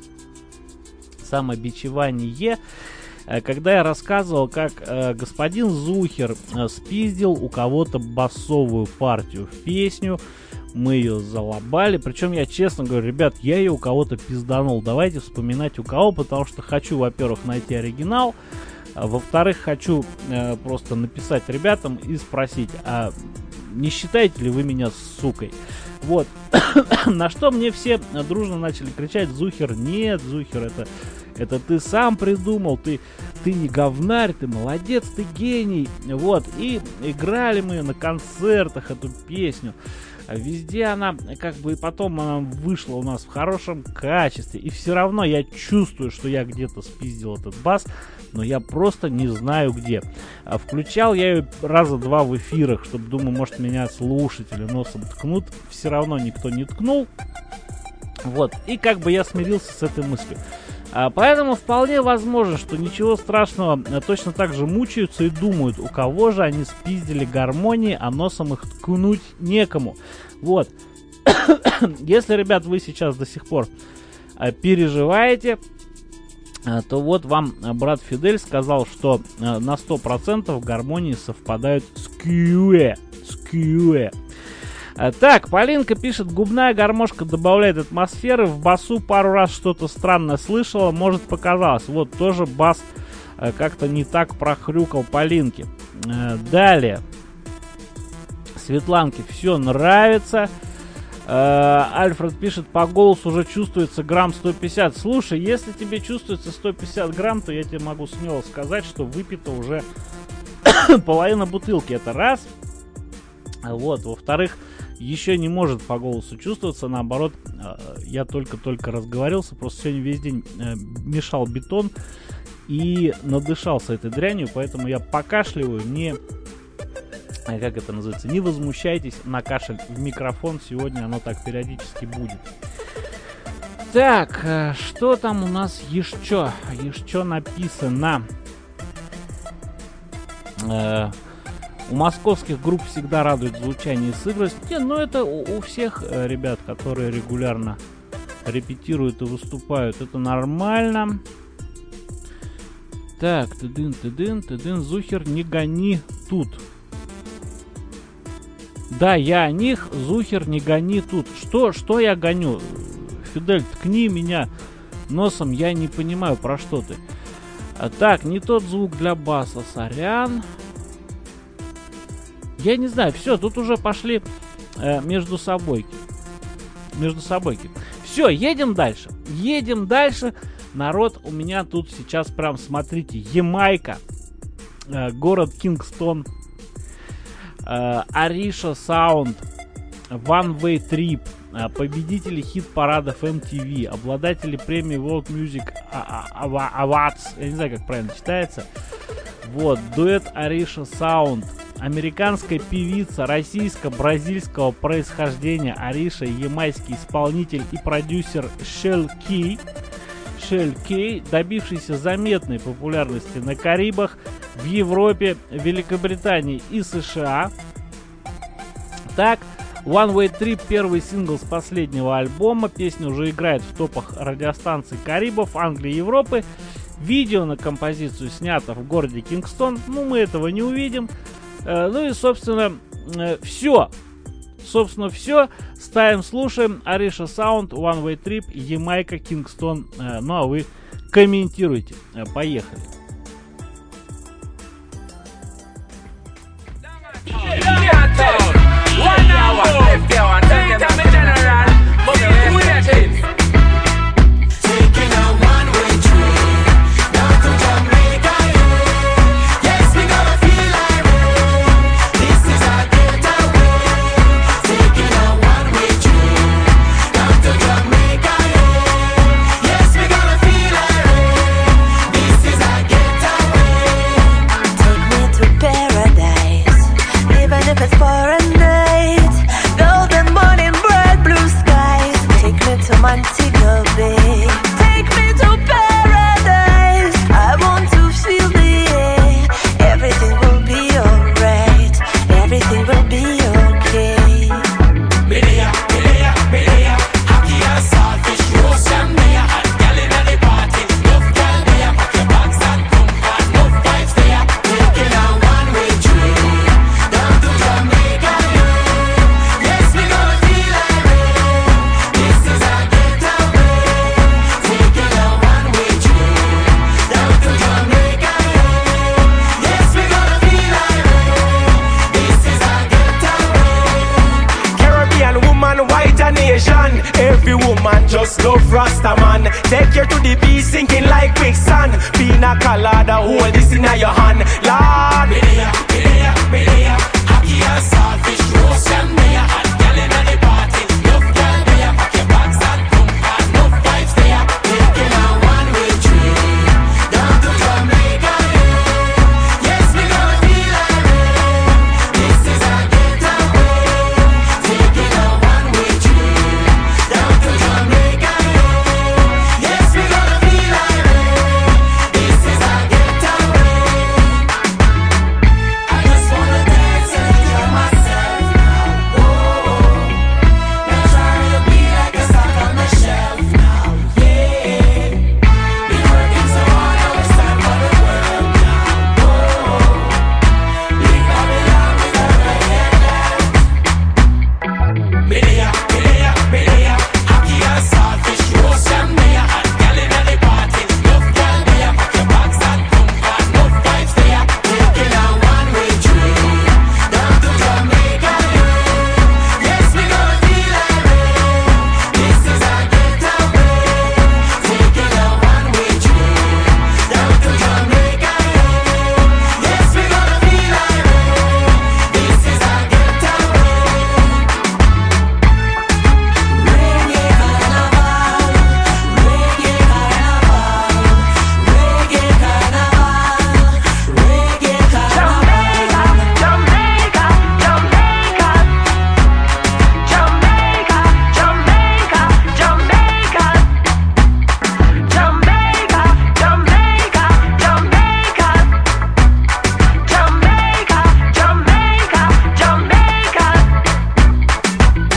самобичевание, когда я рассказывал, как э, господин Зухер э, спиздил у кого-то басовую партию в песню, мы ее залобали, причем я честно говорю, ребят, я ее у кого-то пизданул, давайте вспоминать у кого, потому что хочу, во-первых, найти оригинал, а, во-вторых, хочу э, просто написать ребятам и спросить, а не считаете ли вы меня сукой? Вот, на что мне все дружно начали кричать, Зухер, нет, Зухер, это... Это ты сам придумал, ты, ты не говнарь, ты молодец, ты гений. Вот, и играли мы на концертах эту песню. Везде она, как бы, и потом она вышла у нас в хорошем качестве. И все равно я чувствую, что я где-то спиздил этот бас, но я просто не знаю где. Включал я ее раза два в эфирах, чтобы, думаю, может, меня слушатели носом ткнут. Все равно никто не ткнул. Вот, и как бы я смирился с этой мыслью. А, поэтому вполне возможно, что ничего страшного, а, точно так же мучаются и думают, у кого же они спиздили гармонии, а носом их ткнуть некому. Вот. Если, ребят, вы сейчас до сих пор а, переживаете, а, то вот вам а, брат Фидель сказал, что а, на сто процентов гармонии совпадают с Кьюэ. С Кьюэ. Так, Полинка пишет, губная гармошка добавляет атмосферы, в басу пару раз что-то странное слышала, может показалось. Вот тоже бас э, как-то не так прохрюкал Полинке. Э, далее, Светланке все нравится. Э, Альфред пишет, по голосу уже чувствуется грамм сто пятьдесят. Слушай, если тебе чувствуется сто пятьдесят грамм, то я тебе могу смело сказать, что выпито уже половина бутылки. Это раз. Вот, во-вторых, еще не может по голосу чувствоваться, наоборот, я только-только разговорился, просто сегодня весь день мешал бетон и надышался этой дрянью, поэтому я покашливаю, не, как это называется, не возмущайтесь на кашель в микрофон, сегодня оно так периодически будет. Так, что там у нас еще? Еще написано. У московских групп всегда радует звучание и сыгранность. Не, ну это у, у всех э, ребят, которые регулярно репетируют и выступают. Это нормально. Так, тыдын, тыдын, тыдын, Зухер, не гони тут. Да, я о них, Зухер, не гони тут. Что, что я гоню? Фидель, ткни меня носом, я не понимаю, про что ты. А, так, не тот звук для баса, сорян. Я не знаю, все, тут уже пошли э, между собой. Между собойки. Все, едем дальше. Едем дальше. Народ, у меня тут сейчас прям, смотрите, Ямайка, э, город Кингстон, э, Ариша Саунд, One Way Trip, э, победители хит-парадов эм ти ви, обладатели премии World Music Awards, я не знаю, как правильно читается. Вот, дуэт Ариша Саунд, американская певица российско-бразильского происхождения Ариша, ямайский исполнитель и продюсер Шелл Кей, Шелл Кей, добившийся заметной популярности на Карибах, в Европе, Великобритании и США. Так, One Way Trip, первый сингл с последнего альбома. Песня уже играет в топах радиостанций Карибов, Англии и Европы. Видео на композицию снято в городе Кингстон. Ну, мы этого не увидим. Э, ну и, собственно, э, все. Собственно, все. Ставим, слушаем. Ариша Саунд, One Way Trip, Ямайка, Кингстон. Э, ну, а вы комментируйте. Э, поехали. One hour, if you want to tell them the general, but who that is? Taking a one-way trip down to Jamaica. Yes, we gonna feel like rain. This is our getaway. Taking a one-way trip down to Jamaica. Yes, we gonna feel like rain. This is our getaway. Take me to paradise, even if it's for a night. Golden morning, bright blue skies. Take me to Montego Bay. Take me to paradise. I want to feel the air. Everything will be alright. Everything will be okay. Medea, Medea, Medea. Aki and saltfish, roast and mayo. Hot gal inna the party. Love gal there. Pack your bags and come on. Love vibes there. Taking a one-way trip down to Jamaica. Yes, we gonna feel like rain. This is our getaway. Taking a one-way trip down to Jamaica. Yes, we gonna feel like rain. This is our getaway. Caribbean woman, white and Asian. Every woman just love Rasta man. Take her to the beach, sinking like quicksand. Pina colada, hold this in your hand, Lord. Medea, Medea, Medea. Aki and saltfish, roast and mayo. Hot gal inna the party. Love gal there. Pack your bags and come on. Love vibes there. Taking a one-way trip down to Jamaica. Yes, we gonna feel like rain. This is our getaway. Taking a one-way trip down to Jamaica. Yes, we gonna feel like rain. This is our getaway. I just wanna dance and enjoy myself now. Whoa, not trying to be like a stock on the shelf now. Yeah, been working so hard, now it's time for the world now. Whoa, leave Babylon with a red left. Medea, Medea, Medea. Aki and saltfish, roast and mayo. Hot gal inna the party. Love gal there. Pack your bags and come on. Love vibes there. Taking a one-way trip down to Jamaica. Yes, we gonna feel like rain. This is our getaway. Taking a one-way trip down to Jamaica. Yes, we gonna feel like rain. This is our getaway. Reggae carnival, reggae carnival, reggae carnival, reggae carnival. Jamaica, Jamaica, Jamaica, Jamaica, Jamaica, Jamaica, Jamaica, Jamaica, Jamaica, Jamaica, Jamaica, Jamaica.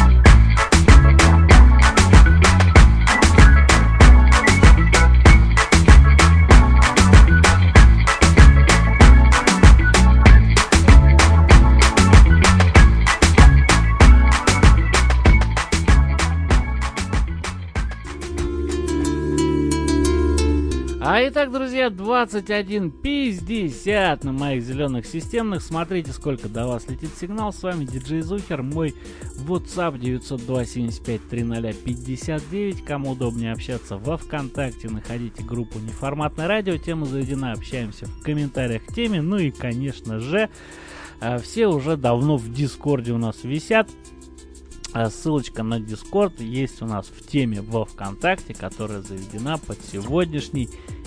А итак, друзья, двадцать один пятьдесят на моих зеленых системных. Смотрите, сколько до вас летит сигнал. С вами диджей Зухер. Мой WhatsApp девять ноль два семь пять три ноль пятьдесят девять. Кому удобнее общаться во ВКонтакте, находите группу Неформатное радио. Тема заведена, общаемся в комментариях к теме. Ну и, конечно же, все уже давно в Дискорде у нас висят. Ссылочка на Discord есть у нас в теме во ВКонтакте, которая заведена под сегодняшний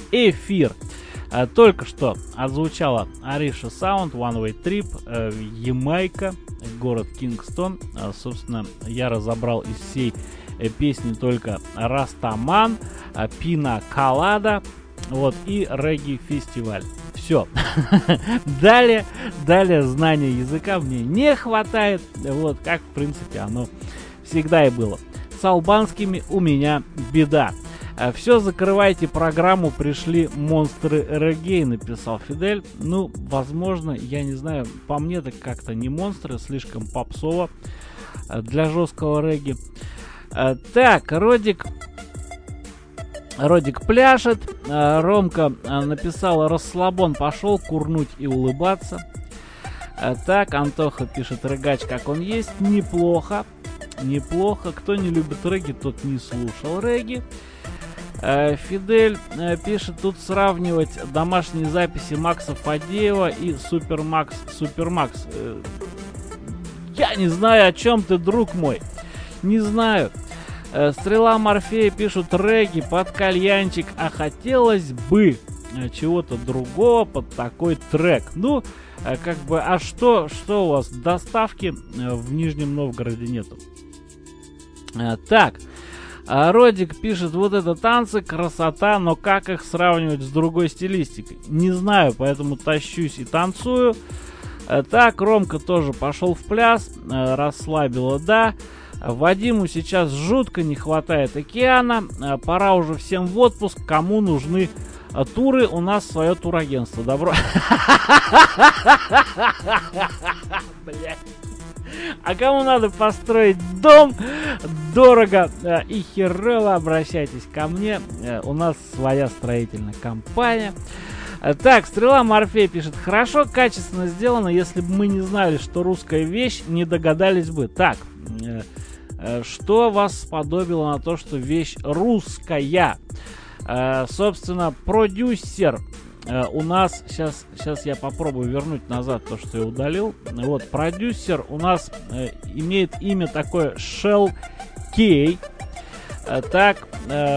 эфир. Э, только что отзвучала Ариша Саунд, One Way Trip, э, Ямайка, город Кингстон. Э, собственно, я разобрал из всей э, песни только Растаман, э, Пина Колада, вот, и Регги Фестиваль. Все. далее, далее знания языка мне не хватает, вот, как, в принципе, оно всегда и было. С албанскими у меня беда. Все, закрывайте программу, пришли монстры регги, написал Фидель. Ну, возможно, я не знаю, по мне так как-то не монстры, слишком попсово для жесткого регги. Так, Родик... Родик пляшет, Ромка написал: расслабон пошел курнуть и улыбаться. Так, Антоха пишет: рыгач как он есть, неплохо, неплохо. Кто не любит регги, тот не слушал регги. Фидель пишет: тут сравнивать домашние записи Макса Фадеева и Супермакс. Супермакс. Я не знаю, о чем ты, друг мой. Не знаю. Стрела Морфея пишут: регги под кальянчик, а хотелось бы чего-то другого под такой трек. Ну, как бы, а что, что у вас? Доставки в Нижнем Новгороде нету. Так, Родик пишет: вот это танцы, красота, но как их сравнивать с другой стилистикой? Не знаю, поэтому тащусь и танцую. Так, Ромка тоже пошел в пляс, расслабило, да. Вадиму сейчас жутко не хватает океана, пора уже всем в отпуск, кому нужны туры, у нас свое турагентство. Добро. Блять. А кому надо построить дом дорого и херово, обращайтесь ко мне, у нас своя строительная компания. Так, Стрела Морфей пишет: хорошо, качественно сделано, если бы мы не знали, что русская вещь, не догадались бы. Так, что вас сподобило на то, что вещь русская? Собственно, продюсер у нас, сейчас, сейчас я попробую вернуть назад то, что я удалил. Вот, продюсер у нас имеет имя такое Shell K. Так,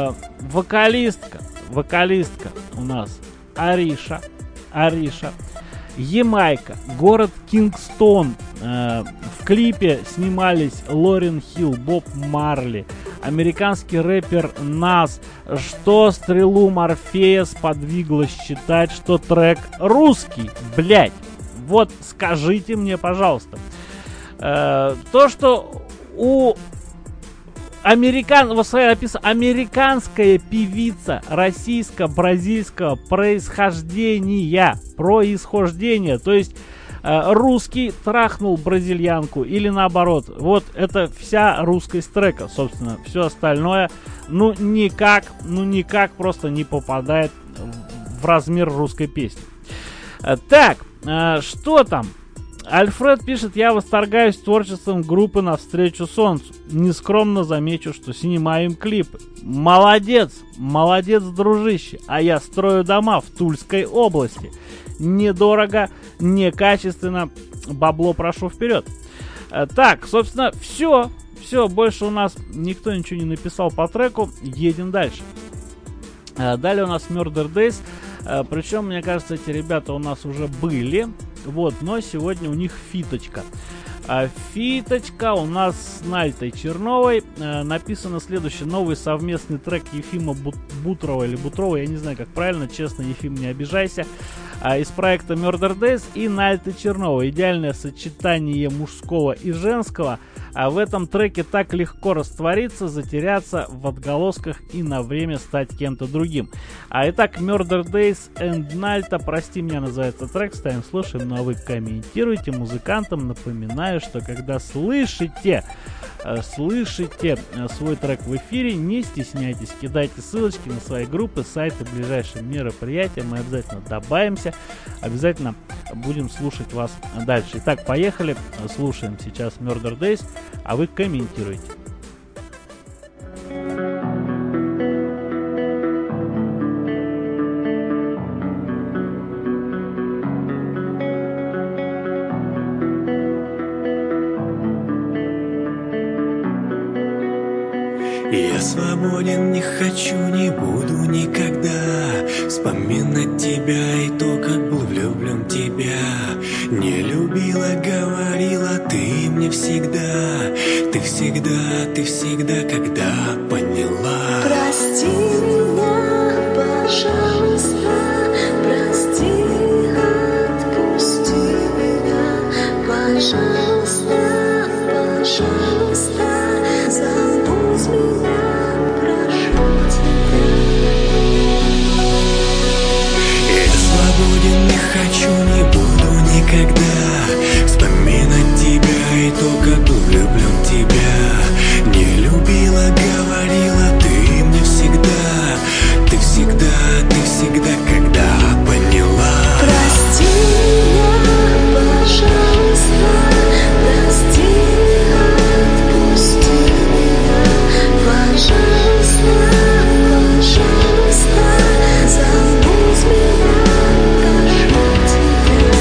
вокалистка, вокалистка у нас Ариша, Ариша. Ямайка, город Кингстон. Э, в клипе снимались Лорен Хилл, Боб Марли, американский рэпер Нас. Что Стрелу Морфея сподвигло считать, что трек русский? Блять, вот скажите мне, пожалуйста. Э, то, что у Американ... вот написано: американская певица российско-бразильского происхождения. Происхождения. То есть э, русский трахнул бразильянку или наоборот. Вот это вся русскость трека, собственно. Все остальное, ну никак, ну никак просто не попадает в размер русской песни. Э, так, э, что там? Альфред пишет: я восторгаюсь творчеством группы «Навстречу солнцу». Нескромно замечу, что снимаем клипы. Молодец, молодец, дружище. А я строю дома в Тульской области. Недорого, некачественно. Бабло прошу вперед. Так, собственно, все. Все, больше у нас никто ничего не написал по треку. Едем дальше. Далее у нас Murder Days. Причем, мне кажется, эти ребята у нас уже были. Вот, но сегодня у них фиточка. А, фиточка у нас с Нальтой Черновой. А, написано следующее: новый совместный трек Ефима Бут- Бутрова или Бутрова, я не знаю, как правильно, честно, Ефим, не обижайся. А, из проекта Murder Days и Нальты Черновой. Идеальное сочетание мужского и женского. А в этом треке так легко раствориться, затеряться в отголосках и на время стать кем-то другим. А итак, Murder Days and Nalta, прости меня, называется трек. Ставим, слушаем, ну а вы комментируйте. Музыкантам напоминаю, что когда слышите, э, слышите э, свой трек в эфире, не стесняйтесь, кидайте ссылочки на свои группы, сайты, ближайшие мероприятия. Мы обязательно добавимся, обязательно будем слушать вас дальше. Итак, поехали, слушаем сейчас Murder Days, а вы комментируйте. Я Я свободен, не хочу, не буду никогда вспоминать тебя и то, как был влюблен в тебя. Не любила, говорила ты мне всегда, ты всегда, ты всегда, когда поняла. Прости меня, пожалуйста, прости, отпусти меня, пожалуйста, пожалуйста, забудь меня, прошу тебя. Я свободен, не хочу, не буду никогда вспоминать тебя и то, как был влюблен в тебя. Не любила, говорила ты мне всегда, ты всегда, ты всегда, когда поняла. Прости меня, пожалуйста, прости, отпусти меня, пожалуйста, пожалуйста, забудь меня, прошу тебя.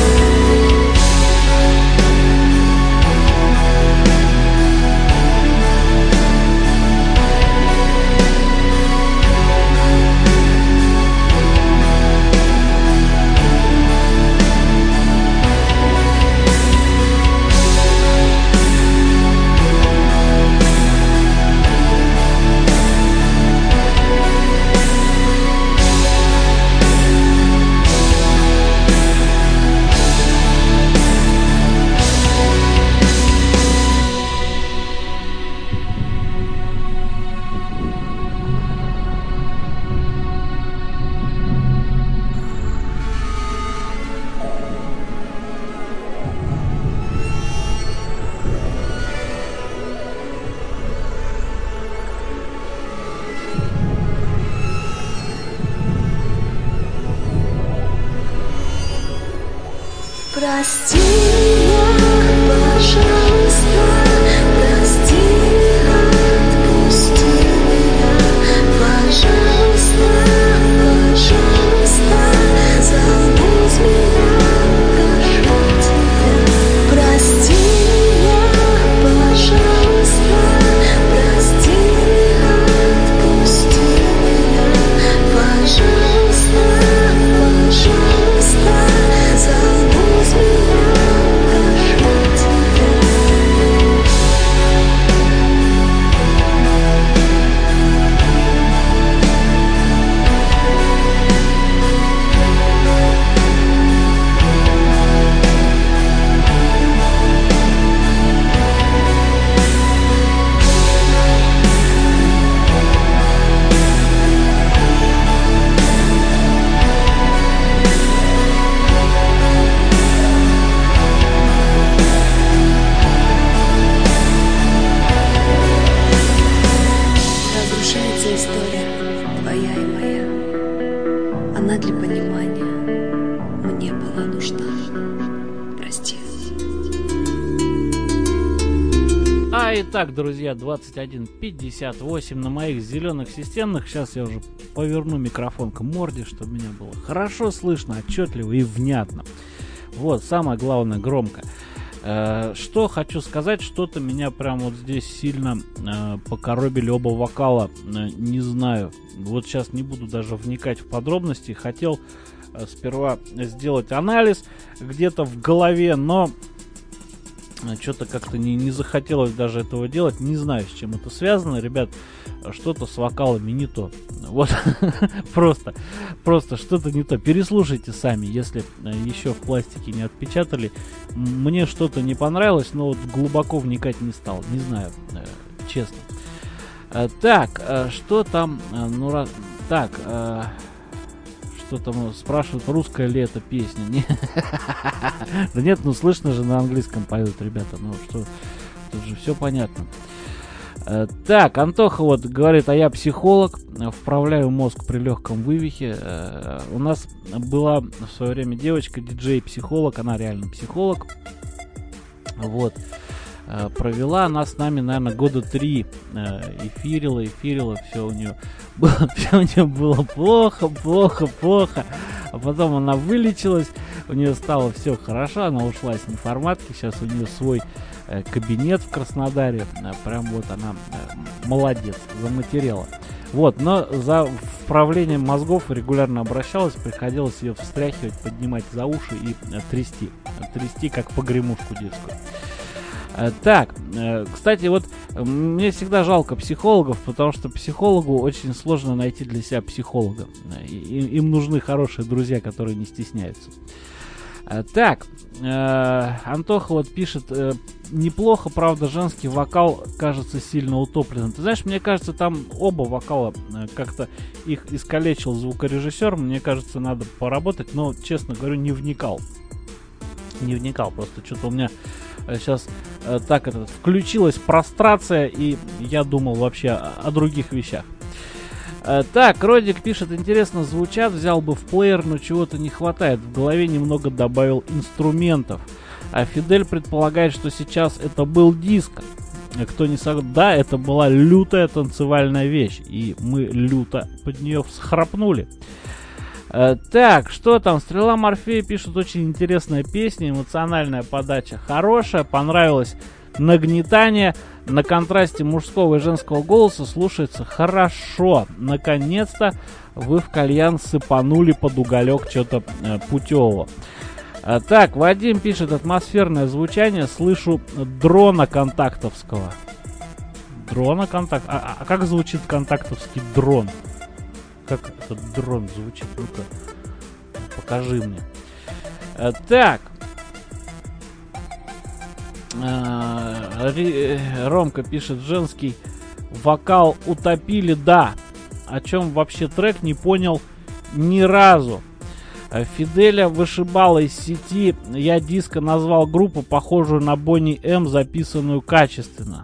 Прости меня, пожалуйста, прости, отпусти меня, пожалуйста, пожалуйста, забудь меня, прошу тебя. Прости меня, пожалуйста, прости, отпусти меня, пожалуйста, пожалуйста, забудь меня, прошу тебя. Разрушается история твоя и моя. Она для понимания мне была нужна. Прости. А итак, друзья, двадцать один пятьдесят восемь на моих зеленых системных. Сейчас я уже поверну микрофон к морде, чтобы меня было хорошо слышно, отчетливо и внятно. Вот, самое главное, громко. Э, что хочу сказать, что-то меня прям вот здесь сильно э, покоробили оба вокала, э, не знаю. Вот сейчас не буду даже вникать в подробности. Хотел э, сперва сделать анализ где-то в голове, но что-то как-то не, не захотелось даже этого делать. Не знаю, с чем это связано. Ребят, что-то с вокалами не то. Вот, просто, просто что-то не то. Переслушайте сами, если еще в пластике не отпечатали. Мне что-то не понравилось, но вот глубоко вникать не стал. Не знаю, честно. Так, что там? Ну, раз... Так, что там спрашивают, русская ли это песня? Не. Да нет, ну слышно же, на английском поют ребята. Ну что, тут же все понятно. Так, Антоха вот говорит, а я психолог, вправляю мозг при легком вывихе. У нас была в свое время девочка, диджей-психолог, она реально психолог. Вот. Провела она с нами, наверное, года три. Эфирила, эфирила, все у нее было, все у нее было плохо, плохо, плохо. А потом она вылечилась, у нее стало все хорошо, она ушла с неформатки, сейчас у нее свой э, кабинет в Краснодаре, э, прям вот она э, молодец, заматерела. Вот, но за вправлением мозгов регулярно обращалась, приходилось ее встряхивать, поднимать за уши и э, трясти, трясти как погремушку детскую. Так, кстати, вот мне всегда жалко психологов, потому что психологу очень сложно найти для себя психолога. Им нужны хорошие друзья, которые не стесняются. Так, Антоха вот пишет, неплохо, правда, женский вокал кажется сильно утопленным. Ты знаешь, мне кажется, там оба вокала как-то их искалечил звукорежиссер. Мне кажется, надо поработать, но, честно говорю, не вникал. Не вникал, просто что-то у меня сейчас э, так это включилась прострация, и я думал вообще о, о других вещах. Э, так, Родик пишет, интересно звучат, взял бы в плеер, но чего-то не хватает. В голове немного добавил инструментов. А Фидель предполагает, что сейчас это был диско. Кто не согласен, да, это была лютая танцевальная вещь, и мы люто под нее всхрапнули. Uh, так, что там? Стрела Морфея пишет, очень интересная песня, эмоциональная подача хорошая, понравилось нагнетание, на контрасте мужского и женского голоса слушается хорошо. Наконец-то вы в кальян сыпанули под уголек что-то uh, путевого. Uh, так, Вадим пишет, атмосферное звучание, слышу дрона контактовского. Дрона контакт? А, а как звучит контактовский дрон? Как этот дрон звучит? Ну-ка, покажи мне. А, так. А, Ри, Ромка пишет, женский вокал утопили, да. О чем вообще трек, не понял ни разу. А, Фиделя вышибала из сети. Я диско назвал группу, похожую на Бонни М, записанную качественно.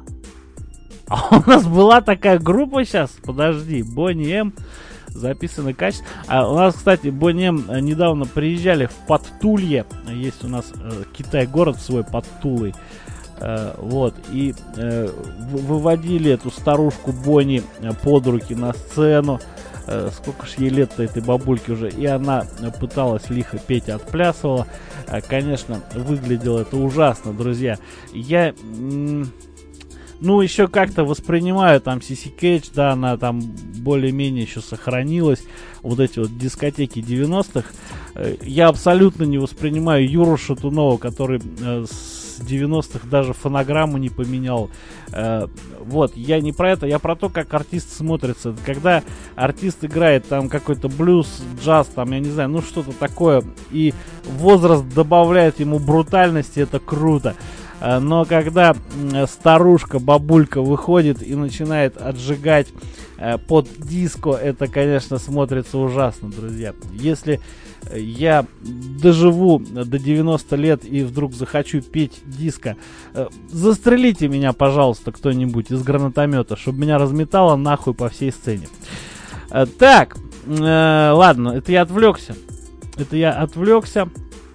А у нас была такая группа сейчас? Подожди, Бонни М... записано качество. А у нас, кстати, Бонни М недавно приезжали в Подтулье. Есть у нас э, Китай-город свой под Тулой. Э, вот. И э, выводили эту старушку Бонни под руки на сцену. Э, сколько ж ей лет-то этой бабульке уже. И она пыталась лихо петь, отплясывала. Э, конечно, выглядело это ужасно, друзья. Я... М- Ну, еще как-то воспринимаю там си си Cage, да, она там более-менее еще сохранилась. Вот эти вот дискотеки девяностых. Я абсолютно не воспринимаю Юру Шатунова, который э, с девяностых даже фонограмму не поменял. Э, вот, я не про это, я про то, как артист смотрится. Когда артист играет там какой-то блюз, джаз, там, я не знаю, ну что-то такое, и возраст добавляет ему брутальности, это круто. Но когда старушка, бабулька выходит и начинает отжигать э, под диско, это, конечно, смотрится ужасно, друзья. Если я доживу до девяноста лет и вдруг захочу петь диско, э, застрелите меня, пожалуйста, кто-нибудь из гранатомета, чтобы меня разметало нахуй по всей сцене. Э, так, э, ладно, это я отвлекся. Это я отвлекся.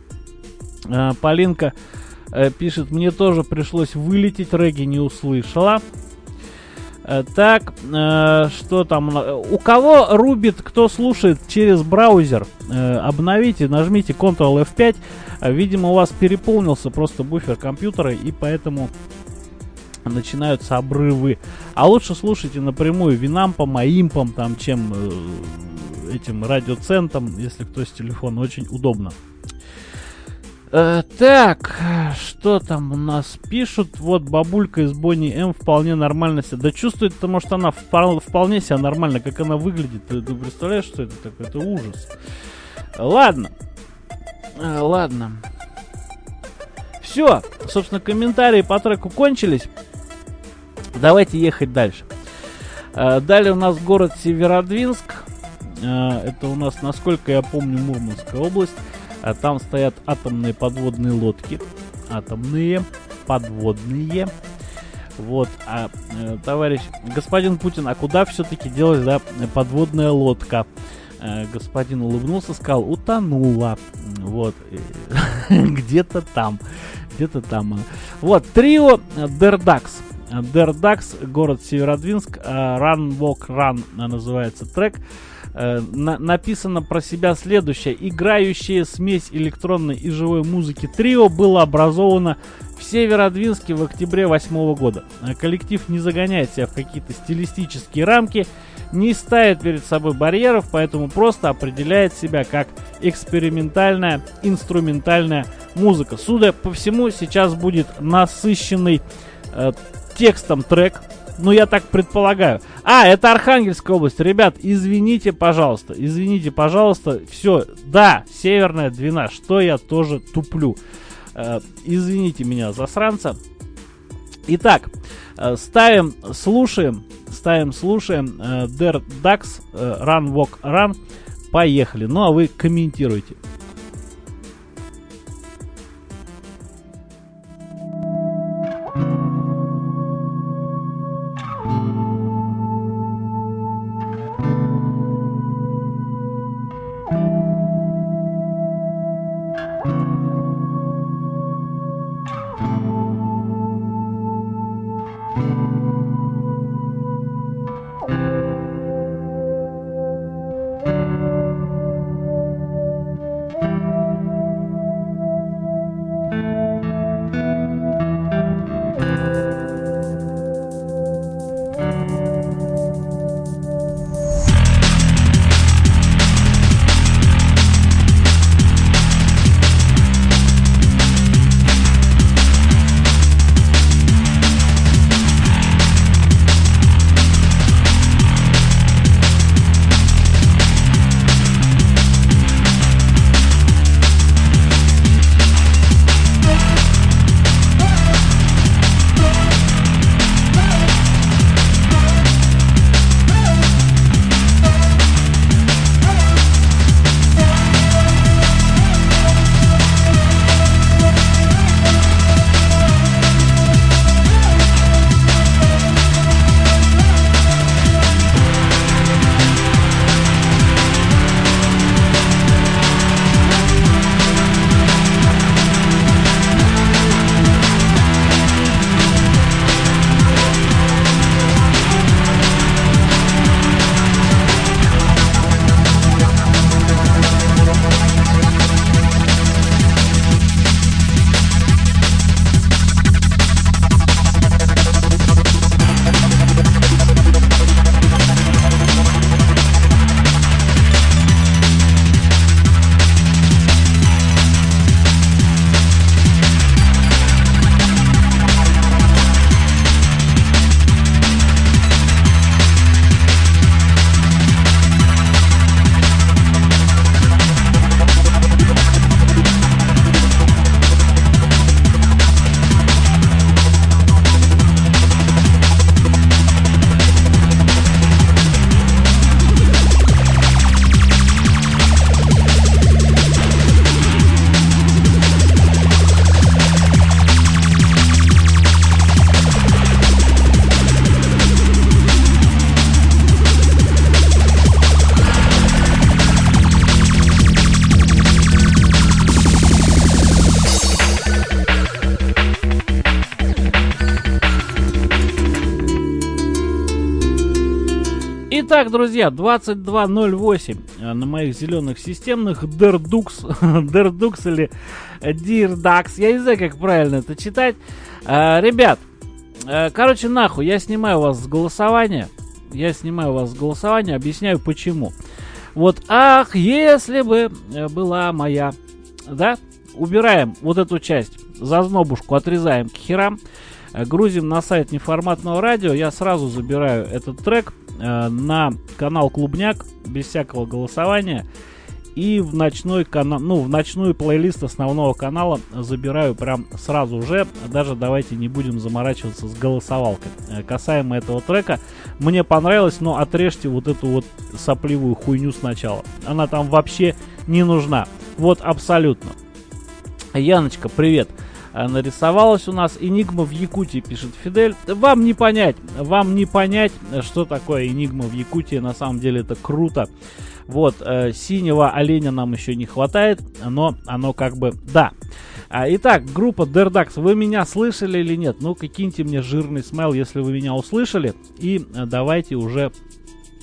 Э, Полинка пишет, мне тоже пришлось вылететь, регги не услышала. Так, что там? У кого рубит, кто слушает через браузер, обновите, нажмите контрол эф пять. Видимо, у вас переполнился просто буфер компьютера, и поэтому начинаются обрывы. А лучше слушайте напрямую винампом, аимпом, там, чем этим радиоцентом, если кто с телефона, очень удобно. Uh, так, что там у нас пишут? Вот бабулька из Бонни М вполне нормально себя. Да чувствует, потому что она впол- вполне себя нормально, как она выглядит. Ты, ты представляешь, что это такое? Это ужас. Ладно. Uh, ладно. Все, собственно, комментарии по треку кончились. Давайте ехать дальше. Uh, далее у нас город Северодвинск. Uh, это у нас, насколько я помню, Мурманская область. А там стоят атомные подводные лодки. Атомные подводные. Вот. А э, товарищ господин Путин, а куда все-таки делась, да, подводная лодка? Э, господин улыбнулся, сказал, утонула. Вот. Где-то там. Где-то там. Вот. Трио Дердакс. Дердакс, город Северодвинск. Run Walk Run называется трек. э, на, написано про себя следующее. Играющая смесь электронной и живой музыки трио было образовано в Северодвинске в октябре восьмого года. Коллектив не загоняет себя в какие-то стилистические рамки, не ставит перед собой барьеров, поэтому просто определяет себя как экспериментальная, инструментальная музыка. Судя по всему, сейчас будет насыщенный э, текстом трек. Ну, я так предполагаю. А, это Архангельская область. Ребят, извините, пожалуйста. Извините, пожалуйста. Все, да, Северная Двина. Что я тоже туплю. Э, извините меня, засранца. Итак, э, ставим, слушаем. Ставим, слушаем. Э, Der Dax, э, Run Walk Run. Поехали. Ну, а вы комментируйте. Итак, друзья, двадцать два ноль восемь на моих зеленых системных Der Dux, Der Dux или Dear Dax, я не знаю, как правильно это читать. А, ребят, а, короче, нахуй, я снимаю вас с голосования, я снимаю вас с голосования, объясняю почему. Вот, ах, если бы была моя, да, убираем вот эту часть, зазнобушку отрезаем к херам, грузим на сайт неформатного радио, я сразу забираю этот трек э, на канал Клубняк, без всякого голосования, и в ночной канал, ну, в ночной плейлист основного канала забираю прям сразу же, даже давайте не будем заморачиваться с голосовалкой. Э, касаемо этого трека, мне понравилось, но отрежьте вот эту вот сопливую хуйню сначала, она там вообще не нужна, вот абсолютно. Яночка, привет. Нарисовалась у нас Энигма в Якутии, пишет Фидель. Вам не понять, вам не понять, что такое Энигма в Якутии. На самом деле это круто. Вот, э, синего оленя нам еще не хватает, но оно как бы, да. А, итак, группа Der Dax, вы меня слышали или нет? Ну-ка, киньте мне жирный смайл, если вы меня услышали. И давайте уже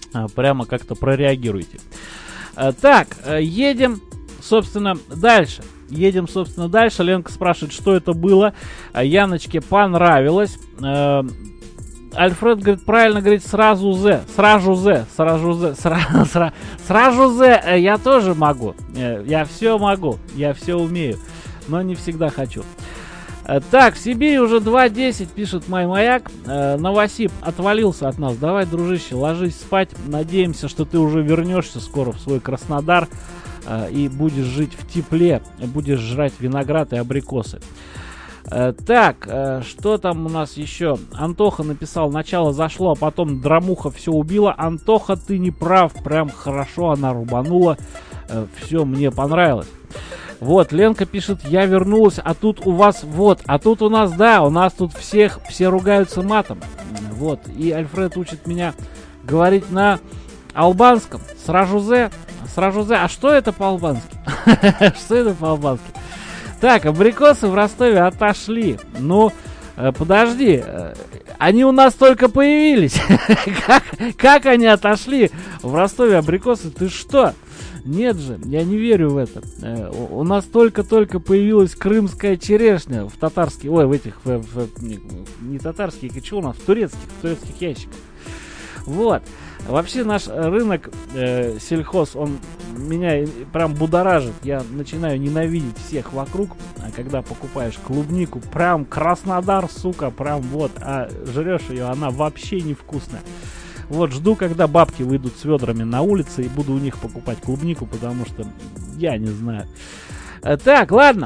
э, прямо как-то прореагируйте. Э, так, э, едем, собственно, дальше. Едем, собственно, дальше. Ленка спрашивает, что это было. Э, Яночке понравилось. Э, Альфред говорит, правильно говорит, сразу зе, сразу зе, сразу зе, сразу, сразу, сразу зе, я тоже могу, я все могу, я все умею, но не всегда хочу. Так, в Сибири уже два десять, пишет мой маяк. Новосиб отвалился от нас, давай, дружище, ложись спать, надеемся, что ты уже вернешься скоро в свой Краснодар и будешь жить в тепле, будешь жрать виноград и абрикосы. Так, что там у нас еще? Антоха написал, начало зашло, а потом драмуха все убила. Антоха, ты не прав, прям хорошо она рубанула. Все, мне понравилось. Вот, Ленка пишет, я вернулась, а тут у вас, вот, а тут у нас, да, у нас тут всех, все ругаются матом. Вот, и Альфред учит меня говорить на албанском. Сражузе, сражузе, а что это по-албански? Что это по-албански? Так, абрикосы в Ростове отошли. Ну, э, подожди, э, они у нас только появились. как, как они отошли в Ростове абрикосы? Ты что? Нет же, я не верю в это. Э, у, у нас только-только появилась крымская черешня в татарских, ой, в этих, в, в, не, не татарских, а что у нас, в турецких, в турецких ящиках. Вот. Вообще наш рынок э, сельхоз, он меня прям будоражит. Я начинаю ненавидеть всех вокруг, а когда покупаешь клубнику, прям Краснодар, сука, прям вот, а жрешь ее, она вообще невкусная. Вот, жду, когда бабки выйдут с ведрами на улице и буду у них покупать клубнику, потому что я не знаю. Э, так, ладно.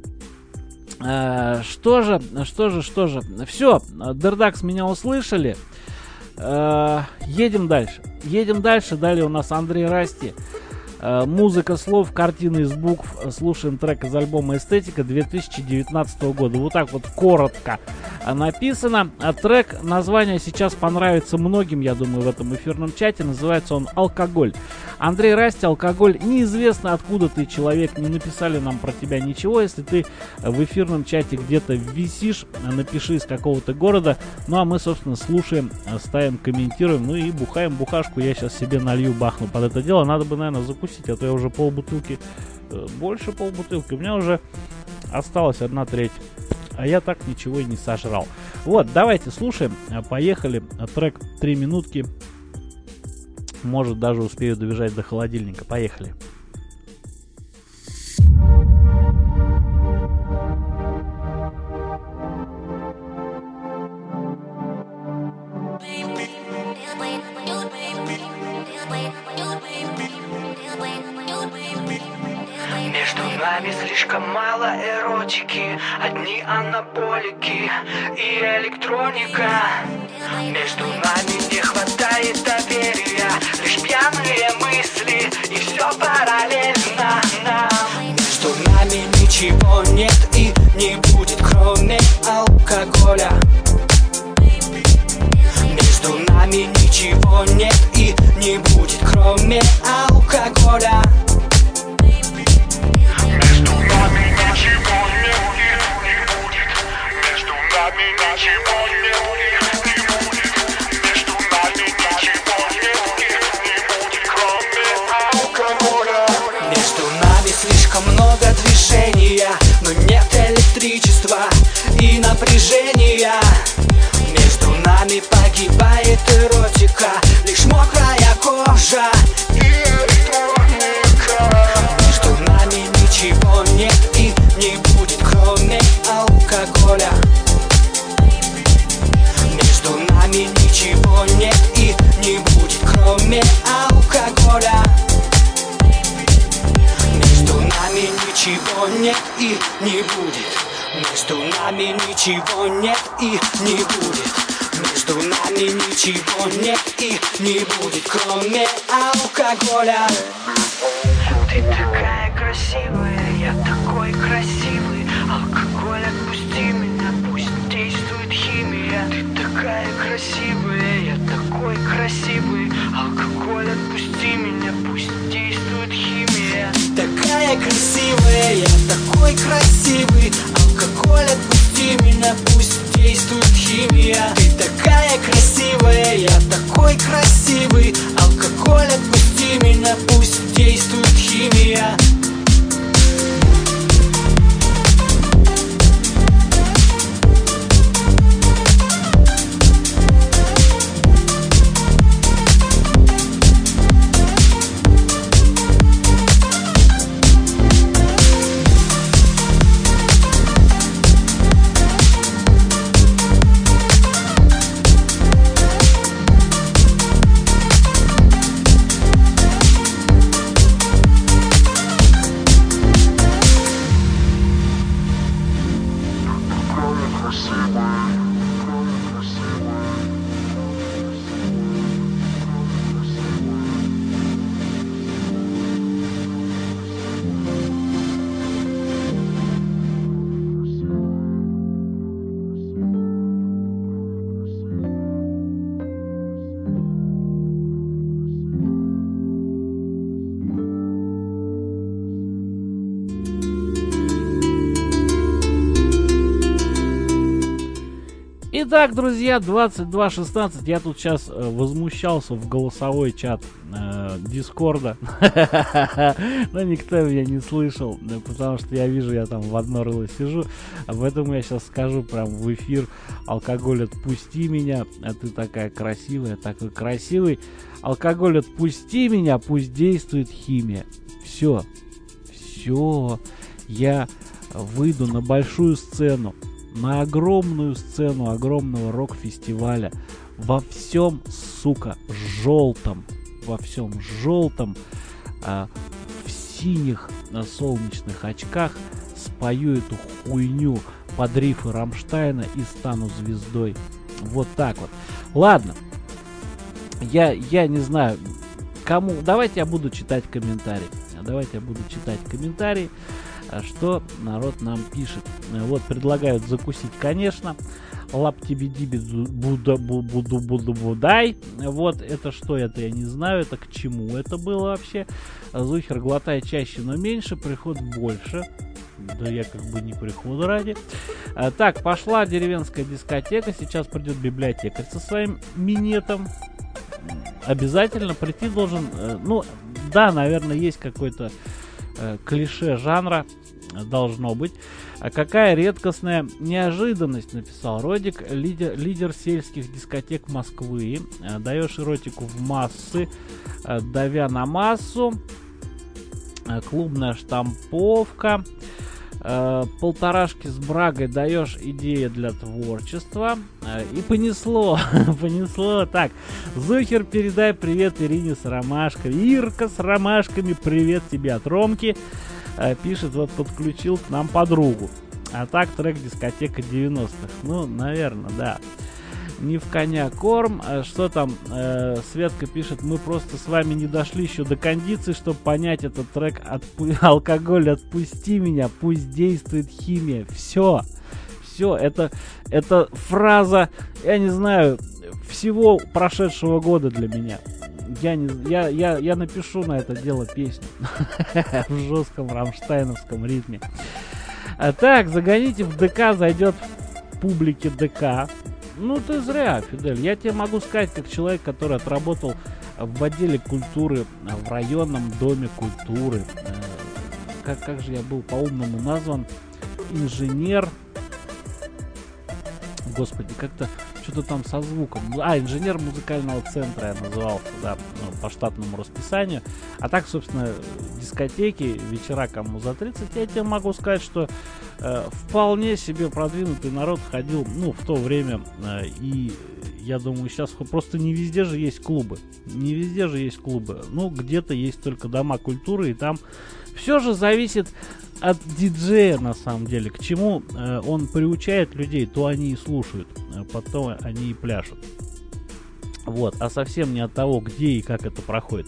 Э, что же, что же, что же. Все, Дердакс меня услышали. Uh, едем дальше. Едем дальше. Далее у нас Андрей Расти. Uh, музыка слов, картины из букв. Слушаем трек из альбома «Эстетика» две тысячи девятнадцатого года. Вот так вот коротко написано. А трек, название сейчас понравится многим, я думаю, в этом эфирном чате. Называется он «Алкоголь». Андрей Расти, «Алкоголь». Неизвестно, откуда ты, человек, не написали нам про тебя ничего. Если ты в эфирном чате где-то висишь, напиши из какого-то города. Ну а мы, собственно, слушаем, ставим, комментируем. Ну и бухаем бухашку. Я сейчас себе налью, бахну под это дело. Надо бы, наверное, закусить, а то я уже полбутылки, больше полбутылки. У меня уже осталась одна треть. А я так ничего и не сожрал. Вот, давайте слушаем. Поехали. Трек три минутки. Может, даже успею добежать до холодильника. Поехали. Между нами слишком мало эротики, одни анаболики и электроника. Между нами не хватает доверия, лишь пьяные мысли и все параллельно нам. Между нами ничего нет и не будет, кроме алкоголя. Между нами ничего нет и не будет, кроме алкоголя. Между нами ничего нет и не будет. Между нами ничего нет и не будет. Между нами ничего нет и не будет, кроме алкоголя. Между нами слишком много движения, но нет электричества и напряжения. Между нами погибает эротика, лишь мокрая кожа и электроника. Между нами ничего нет и не будет, кроме алкоголя. Между нами ничего нет и не будет, кроме алкоголя. Между нами ничего нет и не будет. Между нами ничего нет и не будет. Между нами ничего нет и не будет, кроме алкоголя. Ты такая красивая, я такой красивый. Алкоголь, отпусти меня, пусть действует химия. Ты такая красивая, я такой красивый. Алкоголь, отпусти меня, пусть действует химия. Ты такая красивая, я такой красивый. Алкоголь, отпусти меня, пусть действует химия. Ты такая красивая, я такой красивый. Алкоголь, Итак, друзья, двадцать два шестнадцать. Я тут сейчас э, возмущался в голосовой чат э, Дискорда. Но никто меня не слышал, потому что я вижу, я там в одно рыло сижу. Об этом я сейчас скажу прям в эфир. Алкоголь, отпусти меня. А ты такая красивая, такой красивый. Алкоголь, отпусти меня, пусть действует химия. Все. Все. Я выйду на большую сцену. На огромную сцену огромного рок-фестиваля во всем, сука, желтом, во всем желтом, а, в синих а, солнечных очках спою эту хуйню под рифы Рамштайна и стану звездой. Вот так вот. Ладно, я, я не знаю, кому... Давайте я буду читать комментарии. Давайте я буду читать комментарии. Что народ нам пишет. Вот, предлагают закусить, конечно. Лап-тебе-диби буду-буду-буду-будай. Вот, это что, это я не знаю. Это к чему это было вообще? Зухер, глотай чаще, но меньше, приход больше. Да я как бы не приход ради. А, так, пошла деревенская дискотека. Сейчас придет библиотекарь со своим минетом. Обязательно прийти должен. Ну, да, наверное, есть какой-то клише жанра, должно быть. А какая редкостная неожиданность, написал Родик, лидер, лидер сельских дискотек Москвы. Даешь эротику в массы, давя на массу. Клубная штамповка. Полторашки с брагой, даешь идеи для творчества. И понесло, понесло. Так, Зухер, передай привет Ирине с ромашками. Ирка с ромашками, привет тебе от Ромки. Пишет, вот подключил к нам подругу. А так трек дискотека девяностых. Ну, наверное, да. Не в коня корм. Что там? Э, Светка пишет, мы просто с вами не дошли еще до кондиции, чтобы понять этот трек. Отпу- алкоголь, отпусти меня, пусть действует химия. Все. Все. Это, это фраза, я не знаю, всего прошедшего года для меня. Я, не, я, я, я напишу на это дело песню. В жестком рамштайновском ритме. Так, загоните в ДК, зайдет в публике ДК. Ну, ты зря, Фидель. Я тебе могу сказать, как человек, который отработал в отделе культуры, в районном доме культуры. Как, как же я был по-умному назван? Инженер. Господи, как-то что-то там со звуком. А, инженер музыкального центра я назывался, да, ну, по штатному расписанию. А так, собственно, дискотеки, вечера кому за тридцать, я тебе могу сказать, что э, вполне себе продвинутый народ ходил, ну, в то время, э, и я думаю, сейчас просто не везде же есть клубы. Не везде же есть клубы. Ну, где-то есть только дома культуры, и там все же зависит от диджея, на самом деле. К чему э, он приучает людей, то они и слушают, э, потом они и пляшут. Вот, а совсем не от того, где и как это проходит.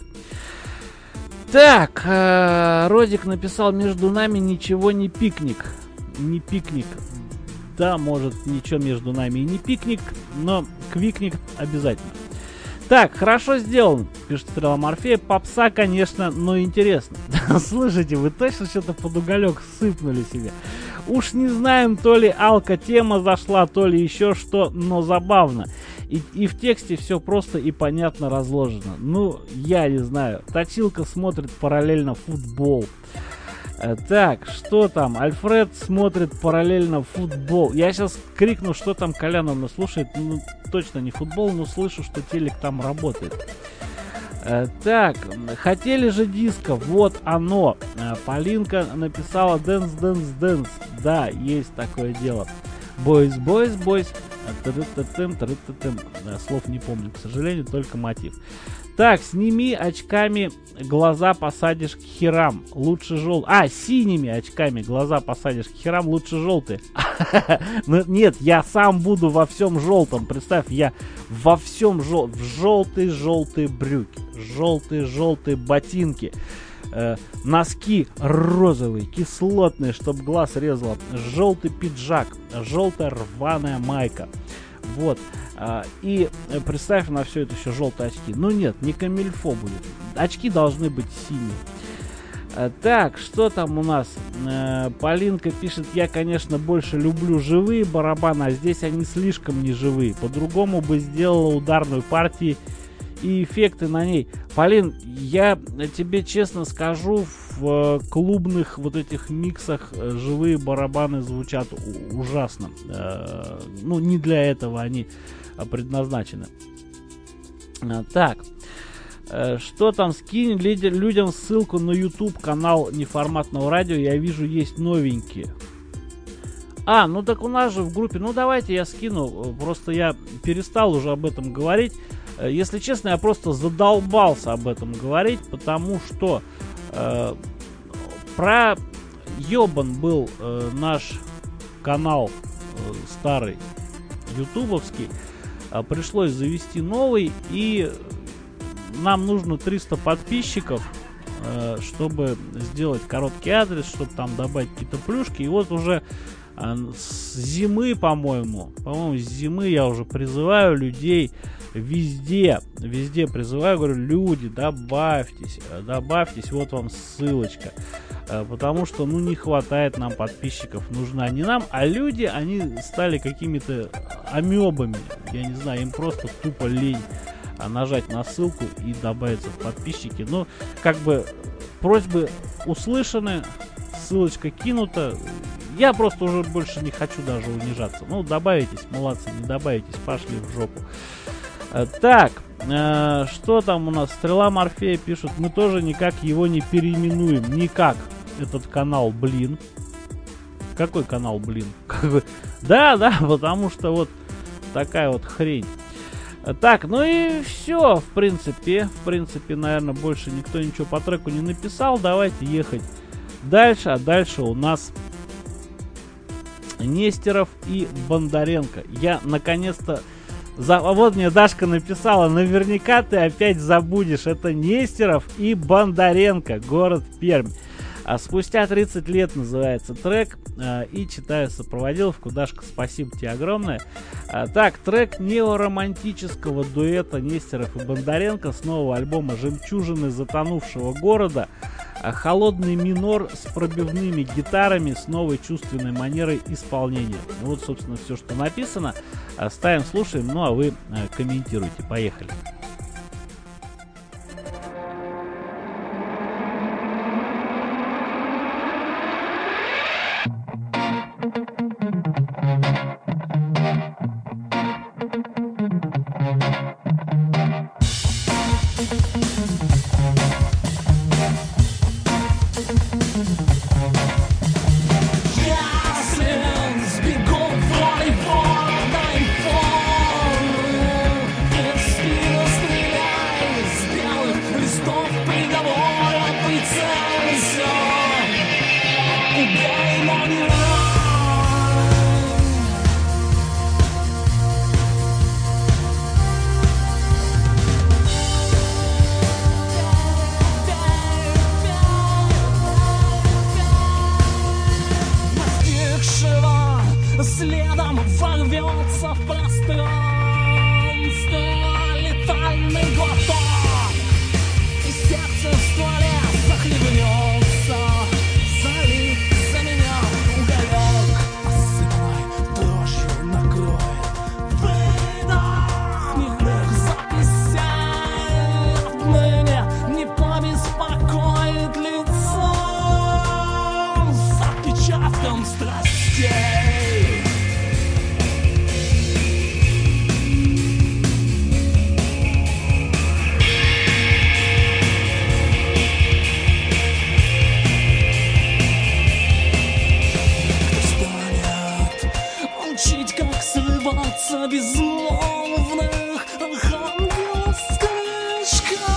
Так, э, Родик написал, между нами ничего не пикник. Не пикник. Да, может, ничего между нами и не пикник, но квикник обязательно. Так, хорошо сделан, пишет Стрела Морфея. Попса, конечно, но интересно. Слушайте, вы точно что-то под уголек сыпнули себе. Уж не знаем, то ли алко-тема зашла, то ли еще что, но забавно. И, и в тексте все просто и понятно разложено. Ну, я не знаю. Точилка смотрит параллельно футбол. Так, что там? Альфред смотрит параллельно футбол. Я сейчас крикну, что там Коляновна слушает. Ну, точно не футбол, но слышу, что телек там работает. Так, хотели же диско, вот оно. Полинка написала дэнс, дэнс, дэнс. Да, есть такое дело. Бойс, бойс, бойс. Слов не помню, к сожалению, только мотив. Так, сними очками, глаза посадишь к херам. Лучше жел... А, синими очками глаза посадишь к херам, лучше желтые. Ну, нет, я сам буду во всем желтом. Представь, я во всем желтом. Желтые-желтые брюки, желтые-желтые ботинки. Э, носки розовые, кислотные, чтоб глаз резало. Желтый пиджак, желтая рваная майка. Вот. А, и представь на все это еще желтые очки. Ну нет, не камильфо будет. Очки должны быть синие. А, так, что там у нас? А, Полинка пишет: я, конечно, больше люблю живые барабаны, а здесь они слишком не живые. По-другому бы сделала ударную партию и эффекты на ней. Полин, я тебе честно скажу, в клубных вот этих миксах живые барабаны звучат ужасно. Э, ну, не для этого они предназначены. Так, э, что там? Скинь людям ссылку на YouTube канал Неформатного радио. Я вижу, есть новенькие. А, ну так у нас же в группе. Ну давайте я скину. Просто я перестал уже об этом говорить. Если честно, я просто задолбался об этом говорить, потому что э, про ёбан был э, наш канал э, старый ютубовский. Э, пришлось завести новый, и нам нужно триста подписчиков, э, чтобы сделать короткий адрес, чтобы там добавить какие-то плюшки. И вот уже э, с зимы, по-моему, по-моему, с зимы я уже призываю людей. Везде, везде призываю, говорю, люди, добавьтесь, добавьтесь, вот вам ссылочка. Потому что, ну, не хватает нам подписчиков, нужна не нам, а люди, они стали какими-то амебами, я не знаю, им просто тупо лень нажать на ссылку и добавиться в подписчики. Ну, как бы, просьбы услышаны, ссылочка кинута. Я просто уже больше не хочу даже унижаться. Ну, добавитесь, молодцы, не добавитесь, пошли в жопу. Так, э, что там у нас? Стрела Морфея пишут: мы тоже никак его не переименуем. Никак этот канал, блин. Какой канал, блин? Да, да, потому что вот такая вот хрень. Так, ну и все, в принципе. В принципе, наверное, больше никто ничего по треку не написал. Давайте ехать дальше. А дальше у нас Нестеров и Бондаренко. Я наконец-то... За... Вот мне Дашка написала: наверняка ты опять забудешь. Это Нестеров и Бондаренко, город Пермь. А спустя тридцать лет называется трек. А, и читаю сопроводиловку. Дашка, спасибо тебе огромное. А, так, трек неоромантического дуэта Нестеров и Бондаренко с нового альбома «Жемчужины затонувшего города». А, холодный минор с пробивными гитарами, с новой чувственной манерой исполнения. Вот, собственно, все, что написано. А, ставим, слушаем, ну а вы а, комментируйте. Поехали. Следом ворвется в пространство летальный глоток, и сердце в стволе захлебнется. Залит за меня уголек, осыпанной дрожью накроет выдох. Мирных записей отныне не побеспокоит лицо с отпечатком страстей. Безмолвных ангелов скрижка.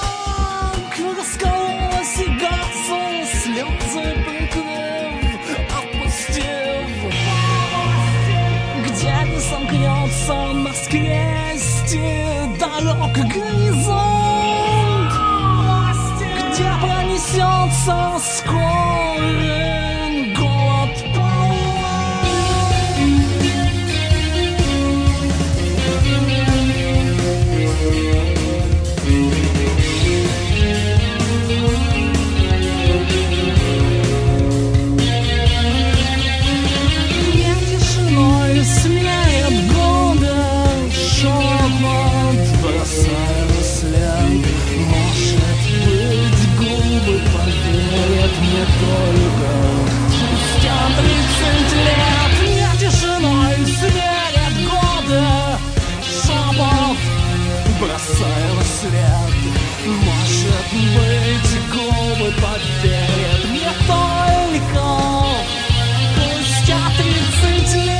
солнца на скресте далек горизонт, где пронесется скорый голод бросая след. Может быть, губы поверят мне только спустя тридцать лет.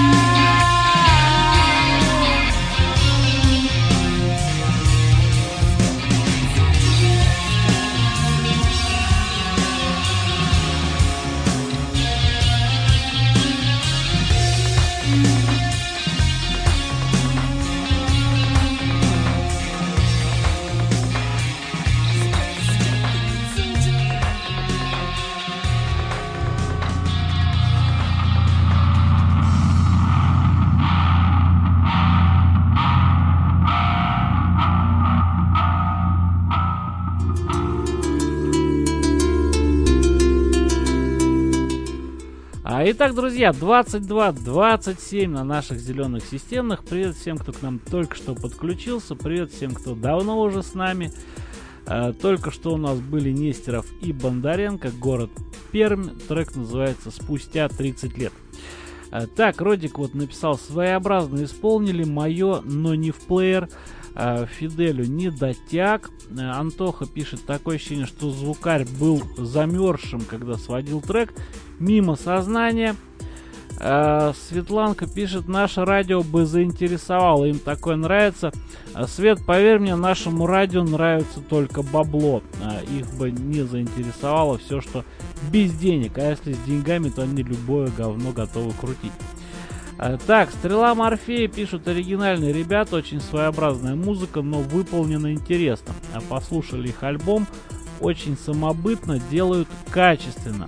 Итак, друзья, двадцать два двадцать семь на наших зеленых системных. Привет всем, кто к нам только что подключился. Привет всем, кто давно уже с нами. А, только что у нас были Нестеров и Бондаренко, город Пермь. Трек называется «Спустя тридцать лет». А, так, Родик вот написал: своеобразно исполнили мое, но не в плеер. А, Фиделю не дотяг. А, Антоха пишет: такое ощущение, что звукарь был замерзшим, когда сводил трек. Мимо сознания. э, Светланка пишет: наше радио бы заинтересовало, им такое нравится. э, Свет, поверь мне, нашему радио нравится только бабло. э, Их бы не заинтересовало все, что без денег. А если с деньгами, то они любое говно готовы крутить. э, Так, Стрела Морфея пишут: оригинальные ребята, очень своеобразная музыка, но выполнена интересно. а Послушали их альбом, очень самобытно, делают качественно.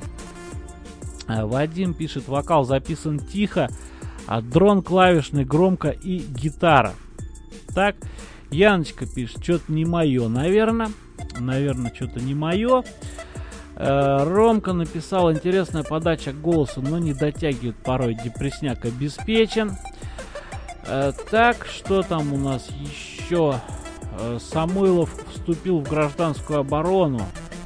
Вадим пишет: вокал записан тихо, а дрон клавишный громко и гитара. Так, Яночка пишет: что-то не мое, наверное. Наверное, что-то не мое. Э, Ромка написал: интересная подача голоса, но не дотягивает порой, депресняк обеспечен. Э, так, что там у нас еще? Э, Самойлов вступил в гражданскую оборону.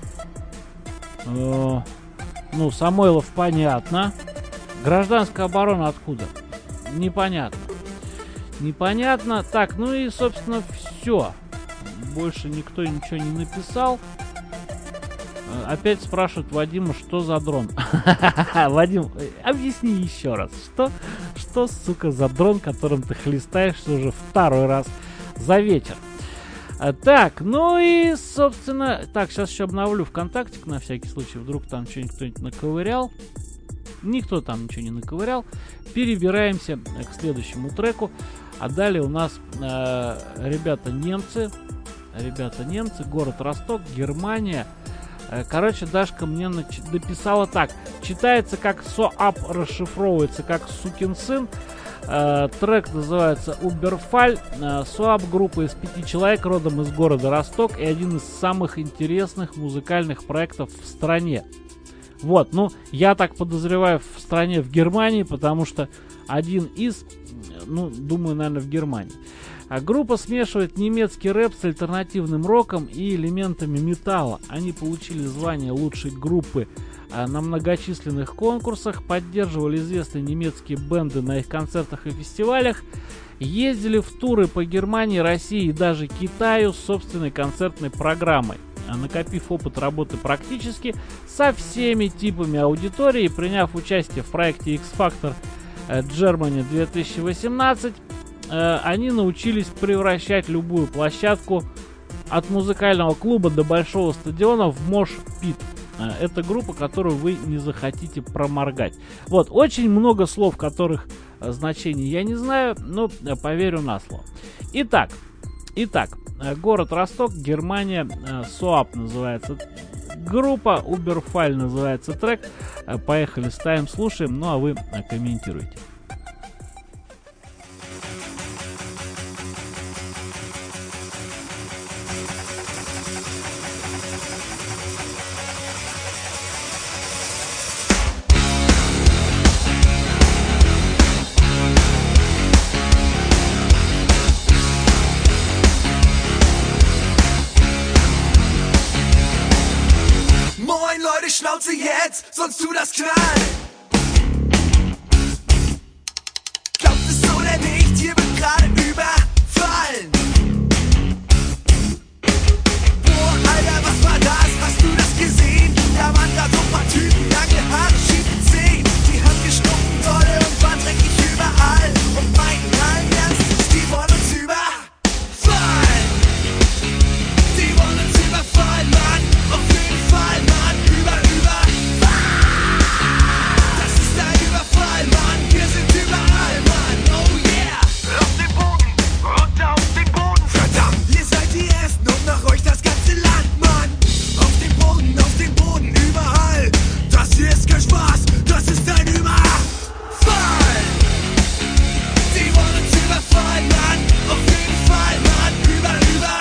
Э, Ну, Самойлов понятно. Гражданская оборона откуда? Непонятно. Непонятно. Так, ну и, собственно, все. Больше никто ничего не написал. Опять спрашивают Вадима, что за дрон. Вадим, объясни еще раз. Что, что, сука, за дрон, которым ты хлестаешься уже второй раз за вечер? Так, ну и, собственно, так, сейчас еще обновлю ВКонтактик на всякий случай, вдруг там что-нибудь кто-нибудь наковырял. Никто там ничего не наковырял. Перебираемся к следующему треку. А далее у нас э, ребята немцы, ребята немцы, город Росток, Германия. Э, короче, Дашка мне нач- дописала так: читается как соап, расшифровывается как сукин сын. Uh, трек называется Уберфаль. uh, Суап группа из пяти человек, родом из города Росток, и один из самых интересных музыкальных проектов в стране. Вот, ну, я так подозреваю, в стране, в Германии, потому что один из, ну, думаю, наверное, в Германии. А группа смешивает немецкий рэп с альтернативным роком и элементами металла. Они получили звание лучшей группы на многочисленных конкурсах, поддерживали известные немецкие бенды на их концертах и фестивалях, ездили в туры по Германии, России и даже Китаю с собственной концертной программой. Накопив опыт работы практически со всеми типами аудитории, приняв участие в проекте X-Factor Germany две тысячи восемнадцать, они научились превращать любую площадку от музыкального клуба до большого стадиона в мош-пит. Это группа, которую вы не захотите проморгать. Вот, очень много слов, которых значение я не знаю, но поверю на слово. Итак, итак, город Росток, Германия, Соап называется группа, Uberfall называется трек. Поехали, ставим, слушаем, ну а вы комментируйте. Schnauze jetzt, sonst tu das Knall. Glaubt es oder nicht, hier wird gerade überfallen. Boah, Alter, was war das? Hast du das gesehen? Da waren grad so ein paar Typen, lange Haare, schiefe Zehen. Die haben gestunken, Tolle und waren dreckig überall. Und meinten allen Ernstes, die wollen uns überfallen. Die wollen uns überfallen, Mann. Auf jeden Fall, Mann. Über, über. Das ist der Überfall, Mann. Wir sind überall, Mann. Oh yeah. Auf den Boden, runter auf den Boden. Verdammt, ihr seid die Ersten und nach euch das ganze Land, Mann. Auf den Boden, auf den Boden, überall. Das hier ist kein Spaß, das ist ein Überfall. Die wollen uns überfallen, Mann. Auf jeden Fall, Mann. Über, über.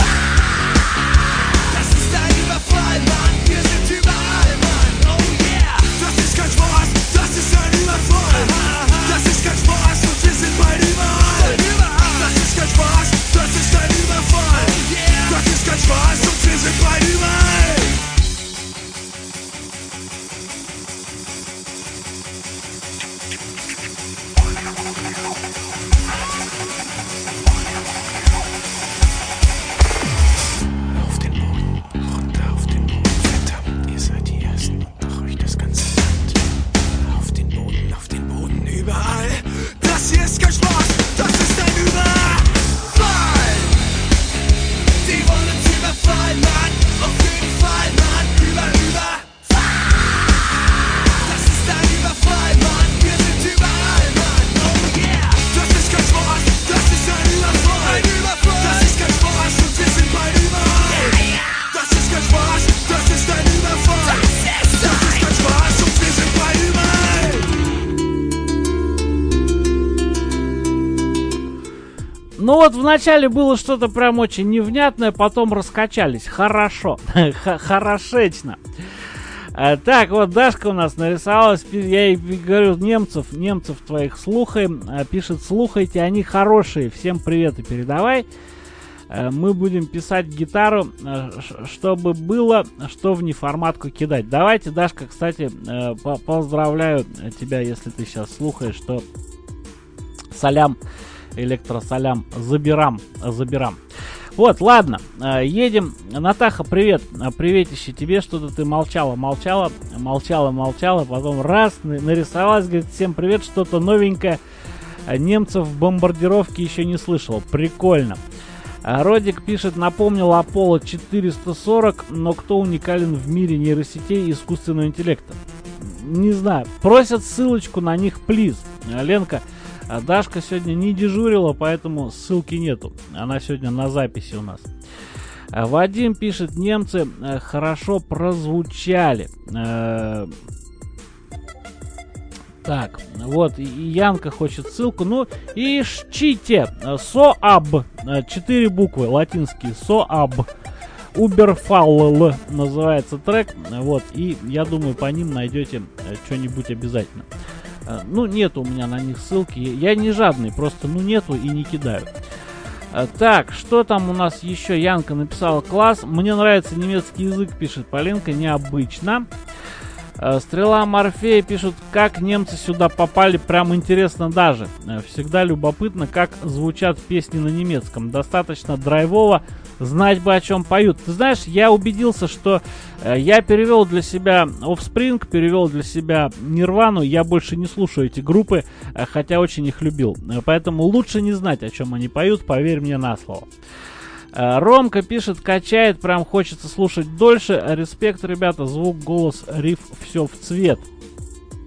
Das ist ein Überfall, Mann. Wir sind überall, Mann. Oh yeah. Das ist kein Spaß, das ist ein Überfall. Das ist kein Spaß und wir sind bald überall. Das ist kein Spaß, das ist ein Überfall. Das ist kein Spaß und wir sind bald überall. Auf den Boden, runter auf den Boden, verdammt, ihr seid die Ersten und nach euch das ganze Land. Auf den Boden, auf den Boden, Überall. Das hier ist kein Spaß, das ist ein Überfall. Die wollen uns überfallen, Mann. Auf jeden Fall, Mann. Über, über. Das ist ein Überfall, Mann. Wir sind überall, Mann. Oh yeah. Das ist kein Spaß, das ist ein Überfall. Ein Überfall. Das ist kein Spaß und wir sind bald überall. Das ist kein Spaß, das ist ein Überfall. Das ist kein Spaß und wir sind bald überall. Ну вот вначале было что-то прям очень невнятное, потом раскачались. Хорошо. Хорошечно. А, так, вот Дашка у нас нарисовалась. Я ей говорю, немцев, немцев твоих слухаем. А, пишет, слухайте, они хорошие. Всем привет и передавай. А, мы будем писать гитару, а, ш- чтобы было, что в неформатку кидать. Давайте, Дашка, кстати, а, по- поздравляю тебя, если ты сейчас слухаешь, что салям, электросалям, забирам, забирам. Вот, ладно, э, едем. Натаха, привет, э, приветище тебе, что-то ты молчала, молчала, молчала, молчала, потом раз, на- нарисовалась, говорит, всем привет, что-то новенькое, Э, немцев в бомбардировке еще не слышал, прикольно. А Родик пишет, напомнил Apollo четыреста сорок, но кто уникален в мире нейросетей и искусственного интеллекта? Не знаю, просят ссылочку на них, плиз. Ленка, а Дашка сегодня не дежурила, поэтому ссылки нету. Она сегодня на записи у нас. А Вадим пишет, немцы э, хорошо прозвучали. Э, Так, вот, и Янка хочет ссылку. Ну, ищите. Соаб. Четыре буквы латинские. Соаб. Uberfall называется трек. Вот, и я думаю, по ним найдете что-нибудь обязательно. Ну, нету у меня на них ссылки. Я не жадный, просто ну нету и не кидаю. Так, что там у нас еще? Янка написала, класс. Мне нравится немецкий язык, пишет Поленка, необычно. Стрела Морфея пишут, как немцы сюда попали, прям интересно даже. Всегда любопытно, как звучат песни на немецком. Достаточно драйвово, знать бы, о чем поют. Ты знаешь, я убедился, что я перевел для себя Offspring, перевел для себя Нирвану. Я больше не слушаю эти группы, хотя очень их любил. Поэтому лучше не знать, о чем они поют, поверь мне на слово. Ромка пишет, качает, прям хочется слушать дольше. Респект, ребята, звук, голос, риф, все в цвет.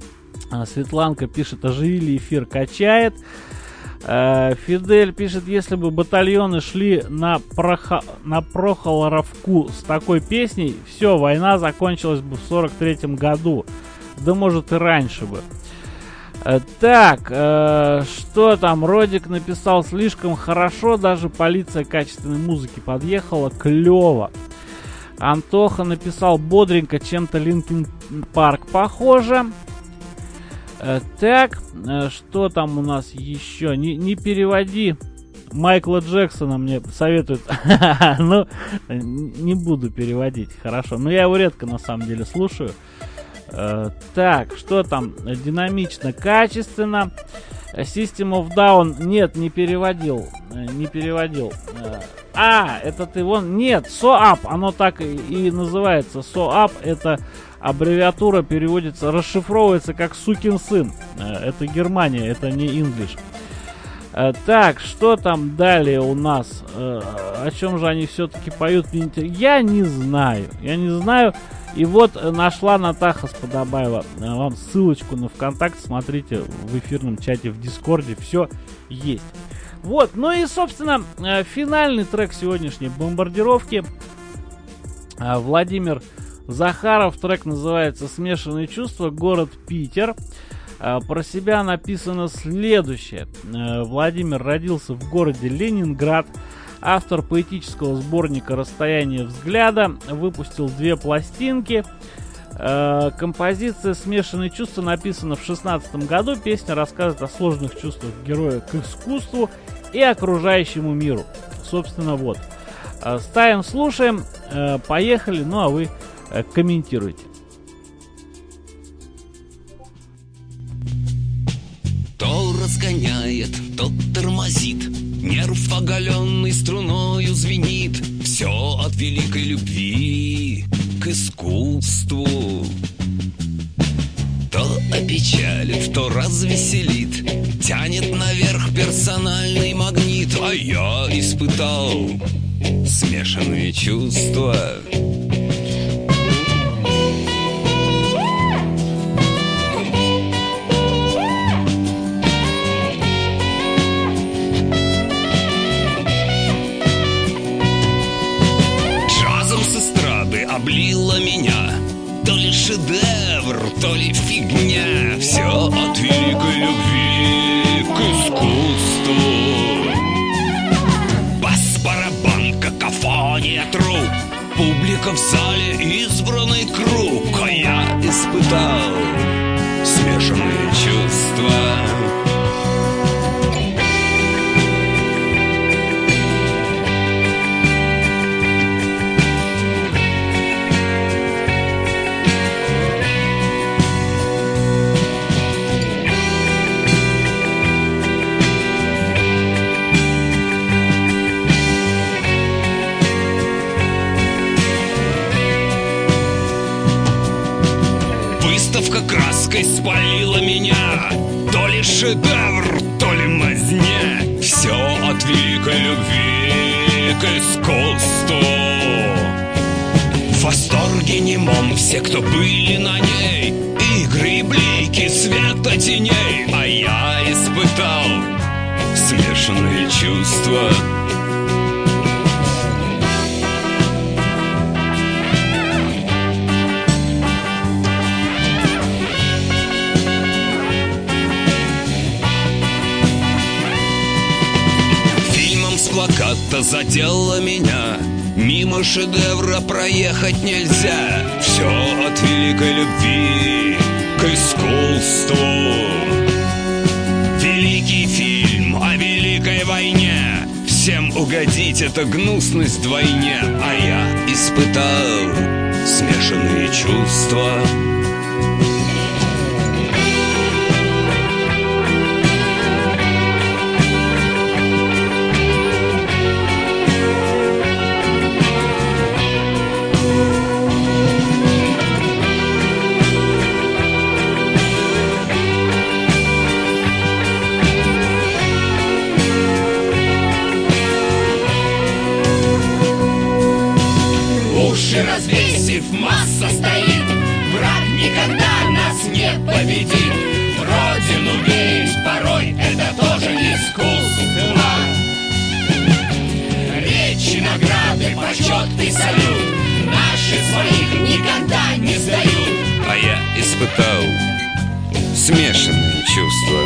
Светланка пишет, оживили эфир, качает. Фидель пишет, если бы батальоны шли на, Прохо... на Прохоровку с такой песней, все, война закончилась бы в сорок третьем году. Да может и раньше бы. Так, э, что там? Родик написал, слишком хорошо, даже полиция качественной музыки подъехала, клево. Антоха написал, бодренько, чем-то Линкин Парк похоже. Э, так, э, что там у нас еще? Не, не переводи Майкла Джексона, мне советуют. Ну, не буду переводить, хорошо. Но я его редко на самом деле слушаю. Uh, так, что там? Динамично, качественно. System of Down. Нет, не переводил. Не переводил. Uh, а, это ты вон. Нет, So Up. Оно так и, и называется. So Up. Это аббревиатура, переводится, расшифровывается как сукин сын. Uh, это Германия, это не English. Uh, так, что там далее у нас? Uh, о чем же они все-таки поют? Я не знаю. Я не знаю. И вот нашла Натаха Сподобаева вам ссылочку на ВКонтакте. Смотрите в эфирном чате в Дискорде. Все есть. Вот. Ну и, собственно, финальный трек сегодняшней бомбардировки. Владимир Захаров. Трек называется «Смешанные чувства. Город Питер». Про себя написано следующее. Владимир родился в городе Ленинград. Автор поэтического сборника «Расстояние взгляда», выпустил две пластинки. Э, композиция «Смешанные чувства» написана в шестнадцатом году. Песня рассказывает о сложных чувствах героя к искусству и окружающему миру. Собственно, вот. Э, ставим, слушаем, э, поехали, ну а вы э, комментируйте. То разгоняет, то тормозит, нерв оголенный струною звенит. Все от великой любви к искусству. То опечалит, то развеселит, тянет наверх персональный магнит. А я испытал смешанные чувства. Облила меня, то ли шедевр, то ли фигня. Все от великой любви к искусству. Бас-барабан, какофония труп, публика в зале, избранный круг. А я испытал смешанные чувства. Краской спалила меня, то ли шедевр, то ли мазня. Все от великой любви к искусству. В восторге немом все, кто были на ней, игры и блики света теней. А я испытал смешанные чувства. Плаката задела меня, мимо шедевра проехать нельзя. Все от великой любви к искусству. Великий фильм о великой войне, всем угодить — это гнусность вдвойне. А я испытал смешанные чувства. Развесив, масса стоит. Враг никогда нас не победит. почет и салют. Наши своих никогда не сдают. А я испытал смешанные чувства.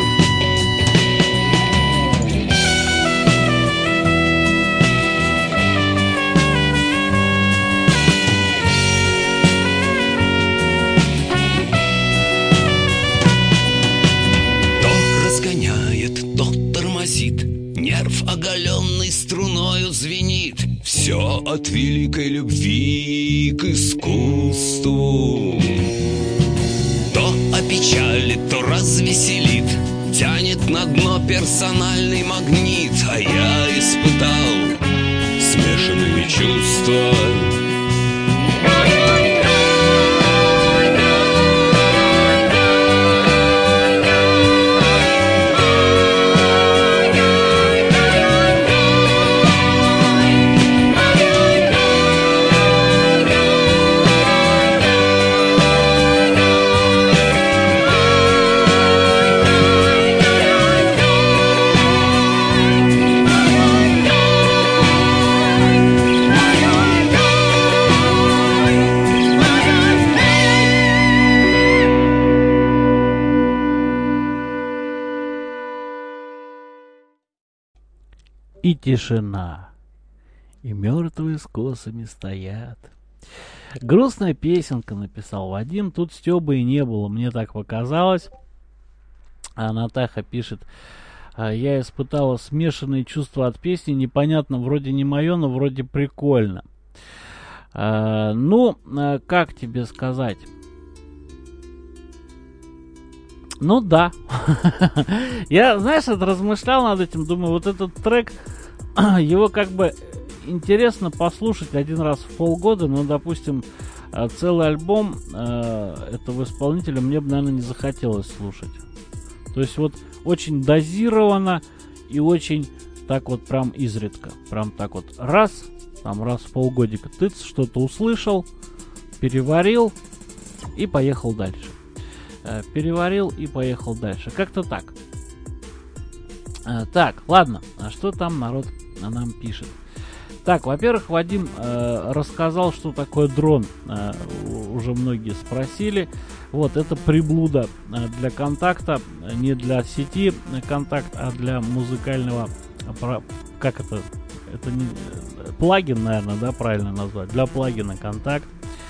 То разгоняет, то тормозит, нерв оголенный струною звенит. Все от великой любви к искусству. То опечалит, то развеселит, тянет на дно персональный магнит. А я испытал смешанные чувства. И тишина, и мертвые с косами стоят. Грустная песенка, написал Вадим. Тут Стёба и не было, мне так показалось. А Натаха пишет: я испытала смешанные чувства от песни. Непонятно, вроде не мое, но вроде прикольно. А, ну, как тебе сказать? Ну да. Я, знаешь, размышлял над этим, думаю, вот этот трек, его как бы интересно послушать один раз в полгода, но, допустим, целый альбом э, этого исполнителя мне бы, наверное, не захотелось слушать. То есть вот очень дозировано и очень так вот прям изредка. Прям так вот раз, там раз в полгодика ты что-то услышал, переварил и поехал дальше. Переварил и поехал дальше. Как-то так. Так, ладно. А что там народ нам пишет? Так, во-первых, Вадим э, рассказал, что такое дрон. Э, уже многие спросили. Вот, это приблуда для контакта. Не для сети контакт, а для музыкального... Как это? Это не... Плагин, наверное, да, правильно назвать. Для плагина контакт.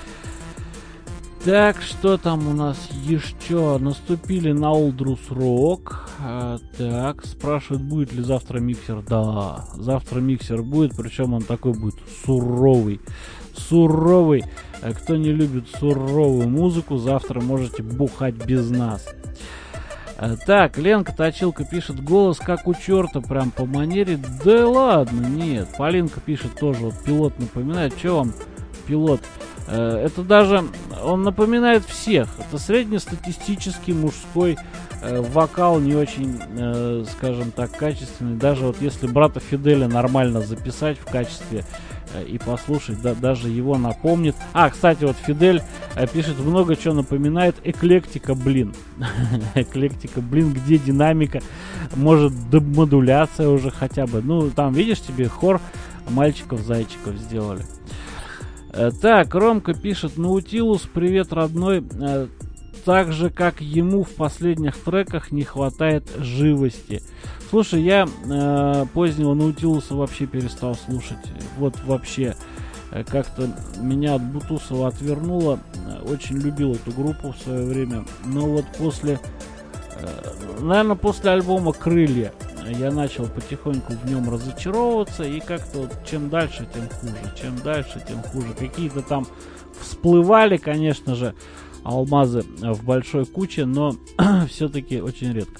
Так, что там у нас еще? Наступили на Олдрус Рок. А, так, спрашивают, будет ли завтра миксер. Да, завтра миксер будет, причем он такой будет суровый. Суровый. А кто не любит суровую музыку, завтра можете бухать без нас. А, так, Ленка Точилка пишет: голос как у черта, прям по манере. Да ладно, нет. Полинка пишет тоже, вот пилот напоминает. Че вам пилот? Это даже, он напоминает всех. Это среднестатистический мужской э, вокал, не очень, э, скажем так, качественный. Даже вот если брата Фиделя нормально записать в качестве э, и послушать, да, даже его напомнит. А, кстати, вот Фидель э, пишет: много чего напоминает. Эклектика, блин. Эклектика, блин, где динамика? Может, демодуляция уже хотя бы. Ну, там, видишь, тебе хор мальчиков-зайчиков сделали. Так, Ромка пишет: Наутилус, привет, родной. Так же, как ему в последних треках не хватает живости. Слушай, я э, позднего Наутилуса вообще перестал слушать. Вот вообще. Как-то меня от Бутусова отвернуло. Очень любил эту группу в свое время. Но вот после... Э, наверное, после альбома «Крылья» я начал потихоньку в нем разочаровываться, и как-то вот чем дальше, тем хуже, чем дальше, тем хуже. Какие-то там всплывали, конечно же, алмазы в большой куче, но все-таки очень редко.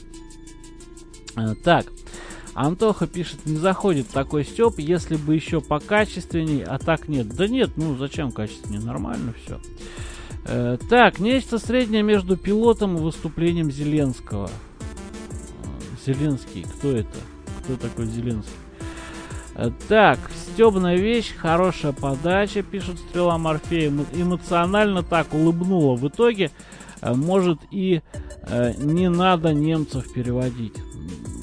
Так, Антоха пишет: не заходит такой Степ, если бы еще покачественней, а так нет. Да нет, ну зачем качественнее, нормально все. Так, нечто среднее между пилотом и выступлением Зеленского. Зеленский, кто это? Кто такой Зеленский? Так, стебная вещь, хорошая подача, пишет Стрела Морфея. Эмоционально так улыбнула. В итоге, может, и э, не надо немцев переводить.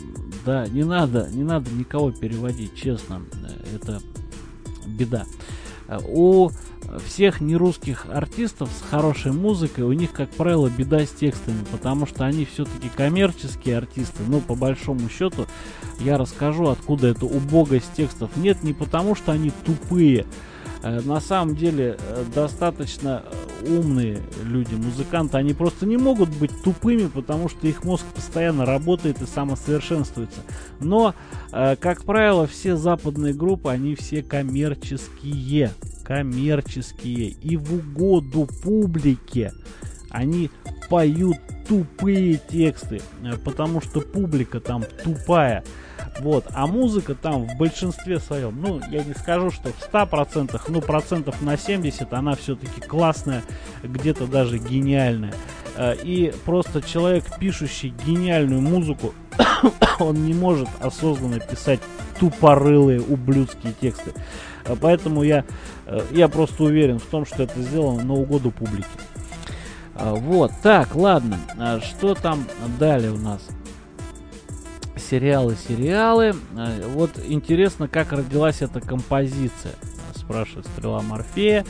Да, не надо, не надо никого переводить, честно. Это беда. У всех нерусских артистов с хорошей музыкой, у них, как правило, беда с текстами, потому что они все-таки коммерческие артисты. Но по большому счету я расскажу, откуда эта убогость текстов. Нет, не потому что они тупые. На самом деле достаточно умные люди, музыканты, они просто не могут быть тупыми, потому что их мозг постоянно работает и самосовершенствуется. Но, как правило, все западные группы, они все коммерческие, коммерческие, и в угоду публике они поют тупые тексты, потому что публика там тупая. Вот, а музыка там в большинстве своем, ну, я не скажу, что в ста процентах, но процентов на семьдесят она все-таки классная, где-то даже гениальная. И просто человек, пишущий гениальную музыку, он не может осознанно писать тупорылые ублюдские тексты. Поэтому я, я просто уверен в том, что это сделано на угоду публике. Вот, так, ладно, что там далее у нас? Сериалы, сериалы. Вот интересно, как родилась эта композиция, спрашивает Стрела Морфея.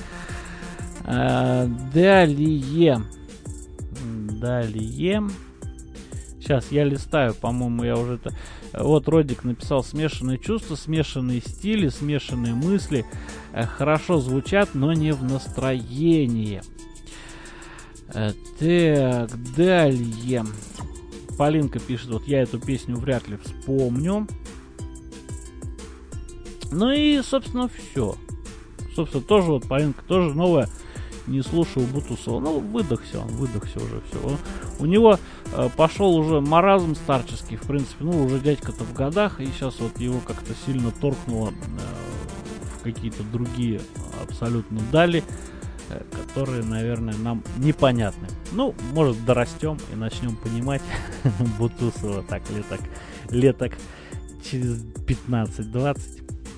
Далее. Далее. Сейчас я листаю, по-моему, я уже это... Вот Родик написал: смешанные чувства, смешанные стили, смешанные мысли. Хорошо звучат, но не в настроении. Так, далее. Полинка пишет: вот я эту песню вряд ли вспомню. Ну и, собственно, все. Собственно, тоже вот Полинка, тоже новая. Не слушаю Бутусова. Ну, выдохся он, выдохся уже все. У него э, пошел уже маразм старческий, в принципе. Ну, уже дядька-то в годах, и сейчас вот его как-то сильно торкнуло э, в какие-то другие абсолютно дали, э, которые, наверное, нам непонятны. Ну, может, дорастем и начнем понимать Бутусова так леток, леток через пятнадцать-двадцать.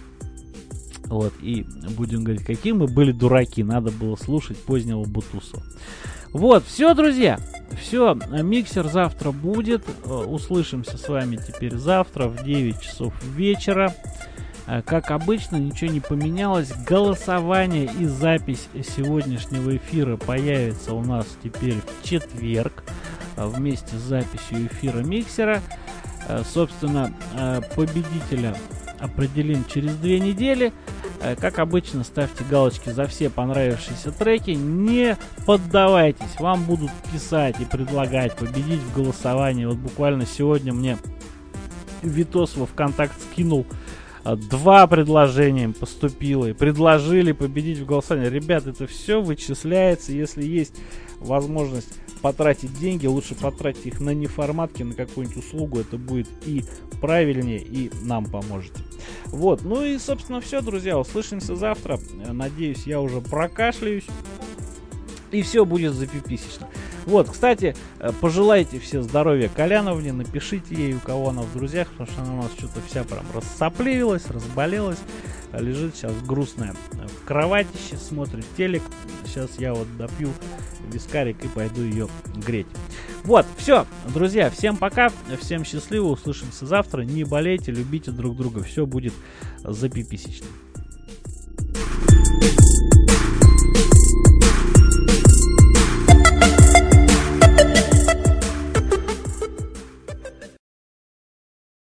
Вот, и будем говорить, какие мы были дураки, надо было слушать позднего Бутусова. Вот, все, друзья, все, миксер завтра будет, услышимся с вами теперь завтра в девять часов вечера. Как обычно, ничего не поменялось, голосование и запись сегодняшнего эфира появится у нас теперь в четверг, вместе с записью эфира миксера. Собственно, победителя определим через две недели. Как обычно, ставьте галочки за все понравившиеся треки. Не поддавайтесь, вам будут писать и предлагать победить в голосовании. Вот буквально сегодня мне Витос во ВКонтакт скинул два предложения, поступило, и предложили победить в голосовании. Ребят, это все вычисляется. Если есть возможность потратить деньги, лучше потратить их на неформатки, на какую-нибудь услугу. Это будет и правильнее, и нам поможет. Вот, ну и, собственно, все, друзья. Услышимся завтра. Надеюсь, я уже прокашляюсь, и все будет запиписечно. Вот, кстати, пожелайте все здоровья Коляновне, напишите ей, у кого она в друзьях, потому что она у нас что-то вся прям рассопливилась, разболелась, лежит сейчас грустная в кроватище, смотрит телек. Сейчас я вот допью вискарик и пойду ее греть. Вот, все, друзья, всем пока, всем счастливо, услышимся завтра, не болейте, любите друг друга, все будет запиписечно.